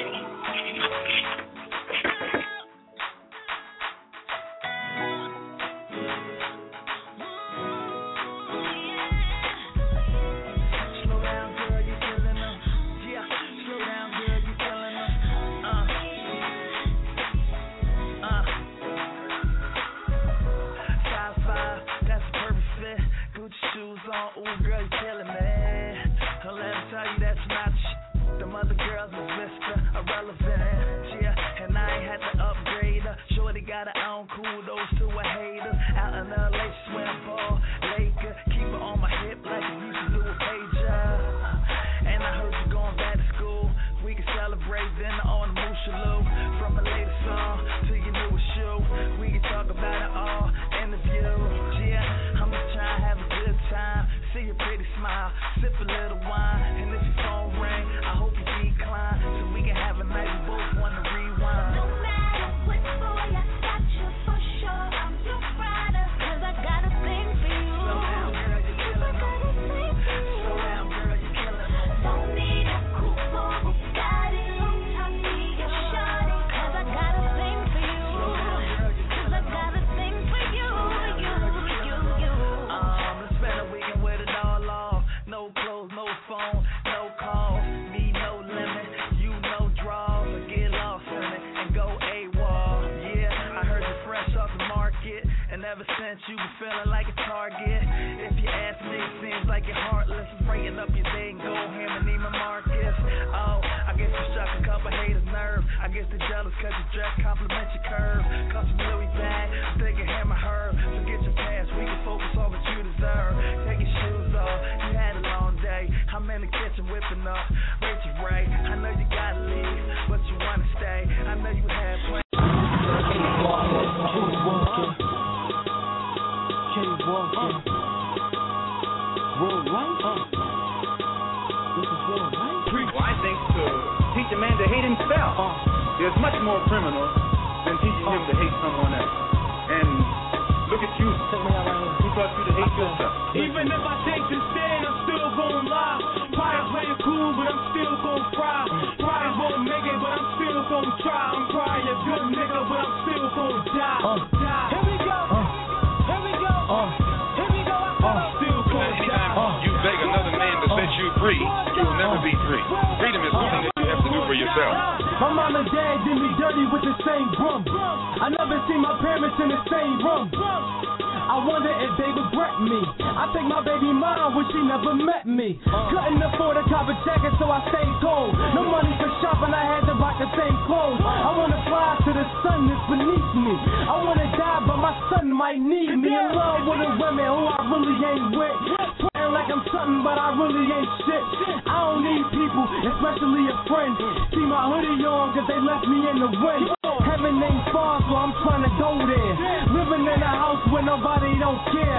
Ooh, girl, you killing me. Let me tell you that's not shit. Them other girls is Mr. Irrelevant. Yeah, and I ain't had to upgrade her. Shorty got her own, kudos to a hater. Out in LA, swim ball, Laker. Keep her on my hip like I used to do a pager. And I heard you going back to school. We can celebrate dinner on the Mooshaloo. From a latest song to your newest shoe. We can talk about it all. Interview. Yeah, I'm just trying to have a good time. See your pretty smile, sip a little wine, and if your phone ring, I hope you decline, so we can have a night we both want to rewind. No matter what boy I got you for sure, I'm your rider, 'cause I got a thing for you. Slow down, girl, you're killing me. Slow down, girl, you're killing me. Don't need a coupe or Bugatti, long time to get shawty, 'cause I got a thing for you. Slow down, girl, you're killing me. 'Cause I got a thing for you. Let's spend a weekend with it all off. No clothes, no phone, no calls. Me, no limit. You, no draws. I get lost in it and go AWOL. Yeah, I heard you fresh off the market. And ever since you been feeling like a target. If you ask me, it seems like you're heartless. Breaking up your day and go ham and Neiman Marcus. Oh, I guess you struck a couple haters' nerve. I guess they're jealous 'cause your dress compliments your curve. Custom Louis bag, stick a hammer herb. Forget your past, we can focus on what you deserve. Take your shoes off, you had a long day. I'm in the kitchen whipping up Rachel Ray. I know you gotta leave, but you wanna stay. I know you had plans. Well, I think to teach a man to hate himself is much more criminal than teaching him to hate someone else. And look at you. Who taught you to hate yourself? Even if I take the stand, I'm still gon' lie. Pride playing cool, but I'm still gon' fry. Pride won't make it, but I'm still gon' try. I'm probably a good nigga, but I'm still gon' die. Here we go. Here we go. Here we go. I'm still gon' die. You beg another man to set you free, you will never be free. Freedom is something that you have to do for yourself. My mom and dad did me dirty with the same broom. I never seen my parents in the same room. I wonder if they regret me. I think my baby mom wish she never met me. Couldn't afford a copper jacket, so I stayed cold. No money for shopping, I had to rock the same clothes. I wanna fly to the sun that's beneath me. I wanna die, but my son might need me. In love with a woman who I really ain't with. Sweating like I'm something, but I really ain't shit. I don't need people, especially a friend. See my hoodie on, cause they left me in the wind. Heaven ain't far, so I'm trying to go there. Living in a house where nobody don't care.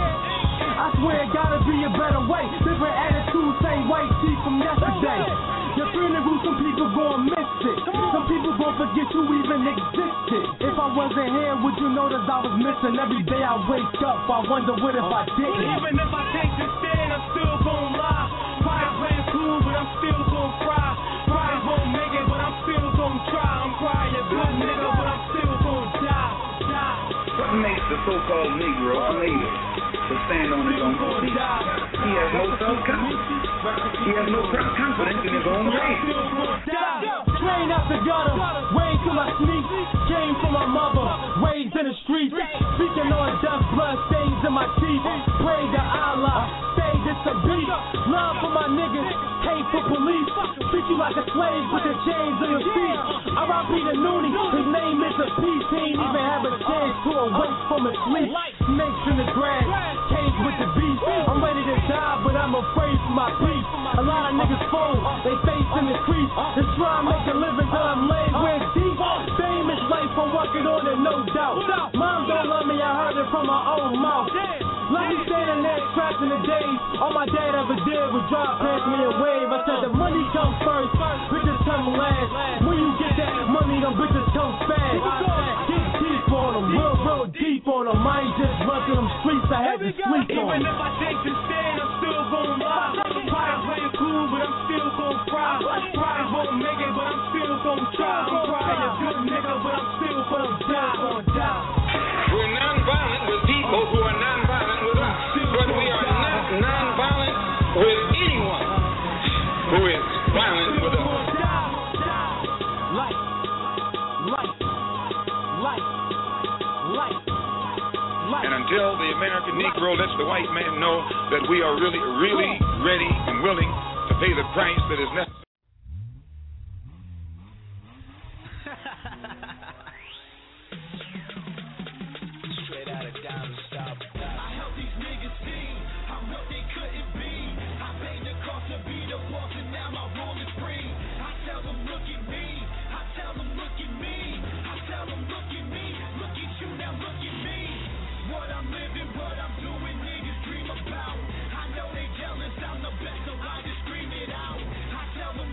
I swear it gotta be a better way. Different attitudes, same white teeth from yesterday. Your funeral, some people gon' miss it. Some people gon' forget you even existed. If I wasn't here, would you notice I was missing? Every day I wake up, I wonder what if I didn't. Even if I take the stand, I'm still gon' lie. Pride playing cool, but I'm still gon' fry. Pride won't make it, but I'm still gon' try. I'm probably a good nigga, but I'm still gon' die. What makes the so-called Negro unable to stand on his own feet? He has no self-confidence. He has no confidence in his own race. Train out the gutter, wait till I sneak. Came from my mother, raised in the streets. Speaking on death, blood stains in my teeth. Pray to Allah, say this a beat. Love for my niggas, hate for police. Treat you like a slave with the chains on your feet. R.I.P. the Noonie, his name is a peace. He ain't even have a chance to awake from his sleep. Snakes in the grass, cage with the beast. I'm ready to die, but I'm afraid for my peace. A lot of niggas fold, they face in the crease. They try to make a living till I'm laid where deep. Famous life, I'm working on it, no doubt. Mom don't love me, I heard it from my own mouth. Like me standing there trapped in the days. All my dad ever did was drive past me and wave. I said the money come first, bitches come last. When you get that money, them bitches come fast. Get deep on them, real deep on them. I ain't just run through them streets, I had to sleep on. Even if I take the stand, I'm still gon' lie. Pride playing cool, but I'm still gon' fry. Pride won't make it, but I'm still gon' try. I'm probably a good nigga, but I'm still gon' die. We're non-violent with people who are non-violent with us, but we are not non-violent with anyone who is violent with us. And until the American Negro lets the white man know that we are really, really ready and willing to pay the price that is necessary. Straight out of Diamond Stop. I help these niggas see how what they couldn't be. I paid the cost to be the boss, and now my role is free. I tell them, look at me. I tell them, look at me. I tell them, look at me. Look at you now, look at me. What I'm living, what I'm doing, niggas dream about. I know they jealous, I'm the best, so I just scream it out. I tell them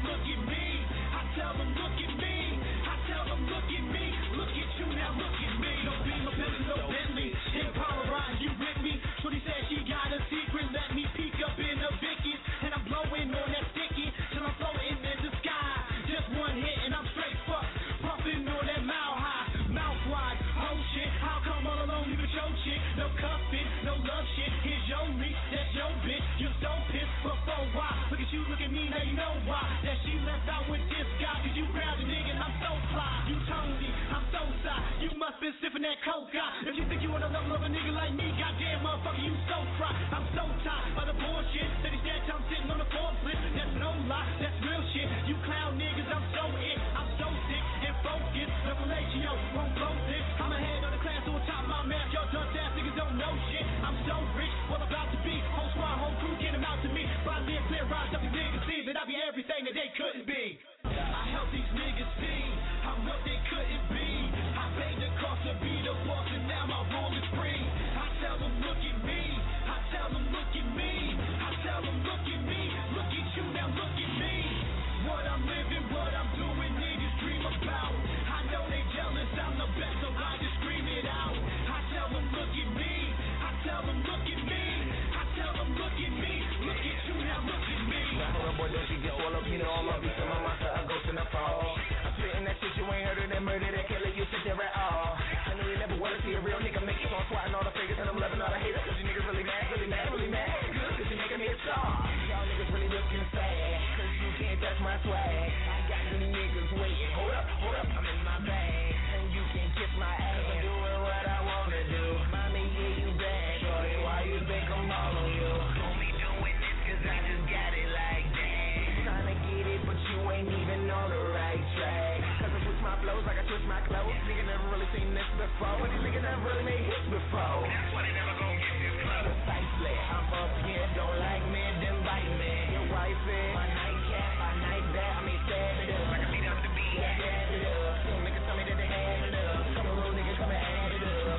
swag. I got them niggas waiting. Hold up, I'm in my bag. And you can kiss my ass. I'm doing what I wanna do. Mommy, yeah, you bad, shorty. Why you think I'm all on you? Only doing this cause I just got it like that. Trying to get it, but you ain't even on the right track. Cause I switch my flows like I switch my clothes. Nigga never really seen this before. These niggas never really made hits before. That's why they never gon' get this close. Precisely, I'm up here, don't like me, then bite me. Your wife is my nightcap, my night bat. I mean, stab it up. I can beat up the beat, stab it up. Some niggas tell me that they had it up. Some of those niggas come and add it up.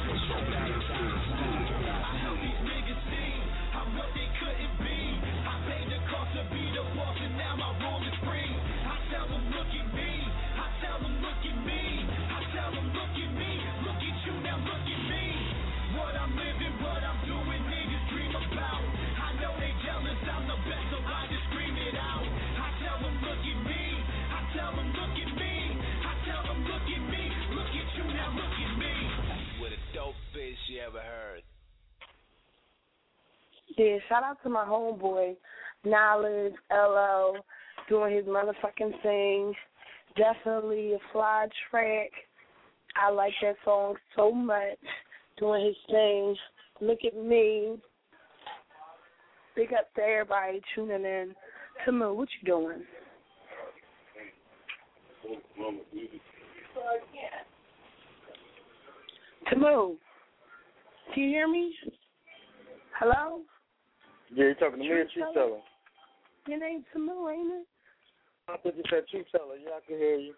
I know these niggas see I'm what they couldn't be. I paid the cost to be the boss, and now my room is free. I tell them, look at me. I tell them, look at me. I tell them, look at me. Look at you, now look at me. What I'm living, what I'm doing, niggas dream about. I know they jealous, I'm the best, so I just scream it out. I tell them, look at me. I tell them, look at me. I tell them, look at me. Look at you, now look at me. What a dope bitch you ever heard. Yeah, shout out to my homeboy, Knowledge, LL, doing his motherfucking thing. Definitely a fly track. I like that song so much. Doing his thing. Look at me. Big up to everybody tuning in. Tamu, what you doing? Tamu, can you hear me? Hello? Yeah, you talking to me or Truth Teller? Your name's Tamu, ain't it? I thought you said Truth Teller. Yeah, I can hear you.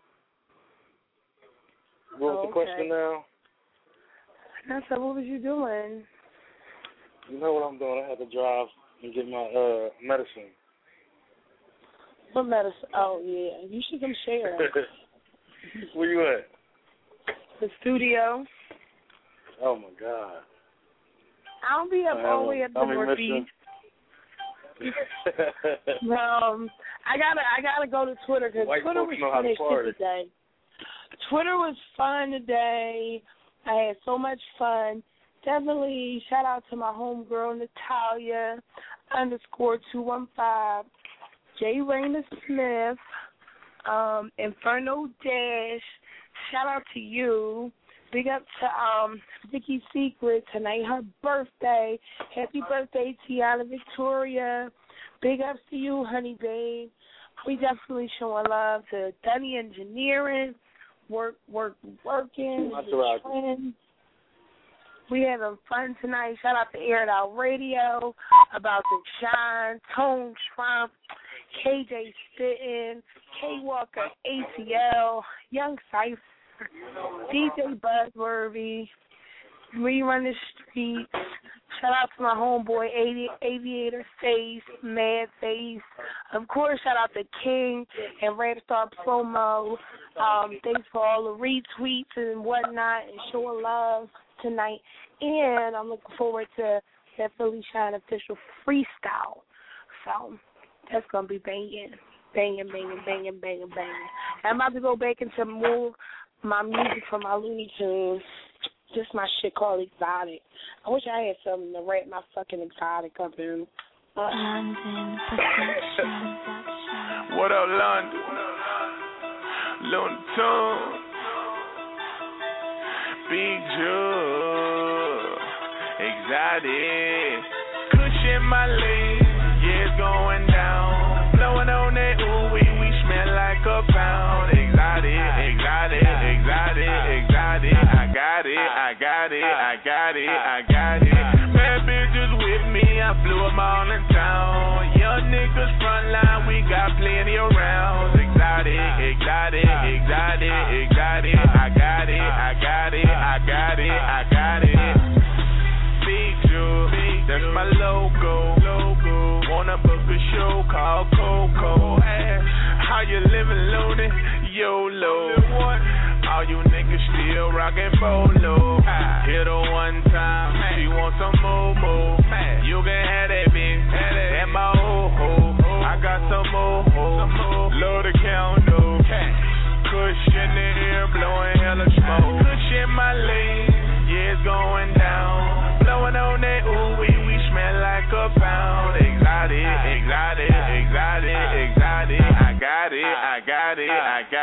What was the question now? I said, what was you doing? You know what I'm doing? I had to drive and get my medicine. What medicine? Oh, yeah. You should come share. Where you at? The studio. Oh, my God. I'll be up all the way up the Northeast. I gotta go to Twitter because Twitter was fun as shit today. Twitter was fun today. I had so much fun. Definitely shout out to my homegirl Natalia _215, J. Raina Smith, Inferno Dash. Shout out to you. Big up to Vicky Secret. Tonight her birthday. Happy birthday, Tiana Victoria. Big ups to you, honey babe. We definitely showing love to Dunny Engineering. Working. Training. We having fun tonight. Shout out to Air It Out Radio, About to Shine, Tone Trump, KJ Spittin', K Walker ATL, Young Cypher, DJ Buzzworthy, Rerun the Streets. Shout out to my homeboy Aviator Face, Mad Face. Of course, shout out to King and Rapstar Promo. Thanks for all the retweets and whatnot and showing love tonight. And I'm looking forward to that Philly Shine official freestyle. So that's going to be banging. Banging. I'm about to go back into more my music from my Looney Tunes. Just my shit called Exotic. I wish I had something to wrap my fucking Exotic up in. London Perfection. What up, London? Looney Tunes. Big Joe. Exotic. Cushion my legs. Yeah, it's going down. Blowing on that ooh, we smell like a pound. Exotic. I got it. Bad bitches with me, I flew them all in town. Young niggas frontline, we got plenty of rounds. Exotic. I got it. Big Joe, that's my logo. Wanna book a show called Coco. How you living, Looney? YOLO. All you niggas still rockin' Bolo. Hit her one time, she want some more. You can have that bitch, that my ho. I got some more. Load the condo. Kush in the air, blowing hella smoke. Kush in my lane, yeah, it's going down. Blowing on that ooh, we smell like a pound. Exotic. I got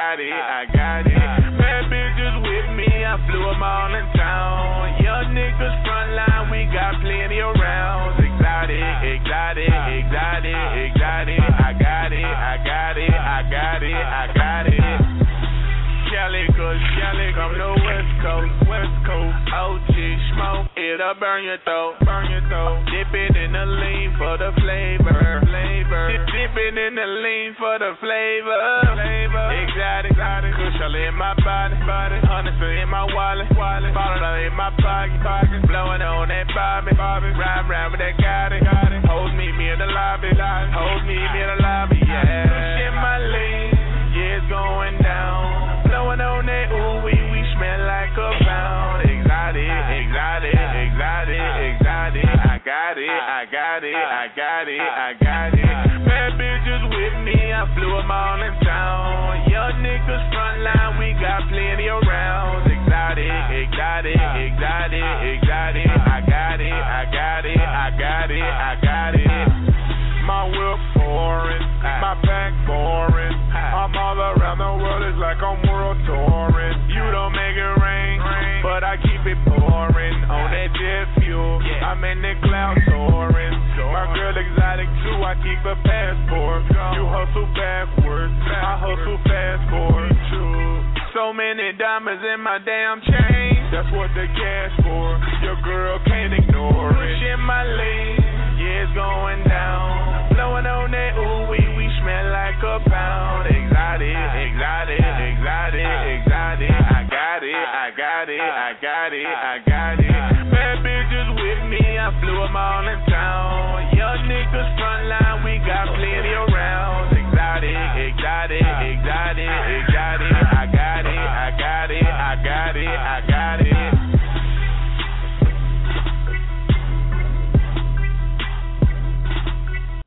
got it, I got it. Bad bitches with me, I flew them all in town. Young niggas front line, we got plenty of rounds. Exotic, exotic, exotic, exotic. I got it, I got it, I got it, I got it. Cali, come to West Coast, OG smoke, it'll burn your throat, dip it in the lean for the flavor, dip it in the lean for the flavor, exotic, crucial in my body, honest in my wallet, bottle in my pocket, blowing on that Bobby, ride round with that got it, hold me in the lobby, yeah, push in my lane, yeah, it's going down. Blowing on that ooh we smell like a pound. Exotic, exotic, exotic, exotic. I got it, I got it, I got it, I got it. Bad bitches with me, I flew them all in town. Young niggas front line, we got plenty of rounds. Exotic, exotic, exotic, exotic. I got it, I got it, I got it, I got it. My whip foreign, my pack boring. I'm all around the world, it's like I'm world touring. You don't make it rain, but I keep it pouring. On that jet fuel, I'm in the cloud soaring. My girl exotic too, I keep a passport. You hustle backwards, I hustle fast forward too. So many diamonds in my damn chain, that's what the cash for. Your girl can't ignore it. Push in my lane, yeah, it's going down.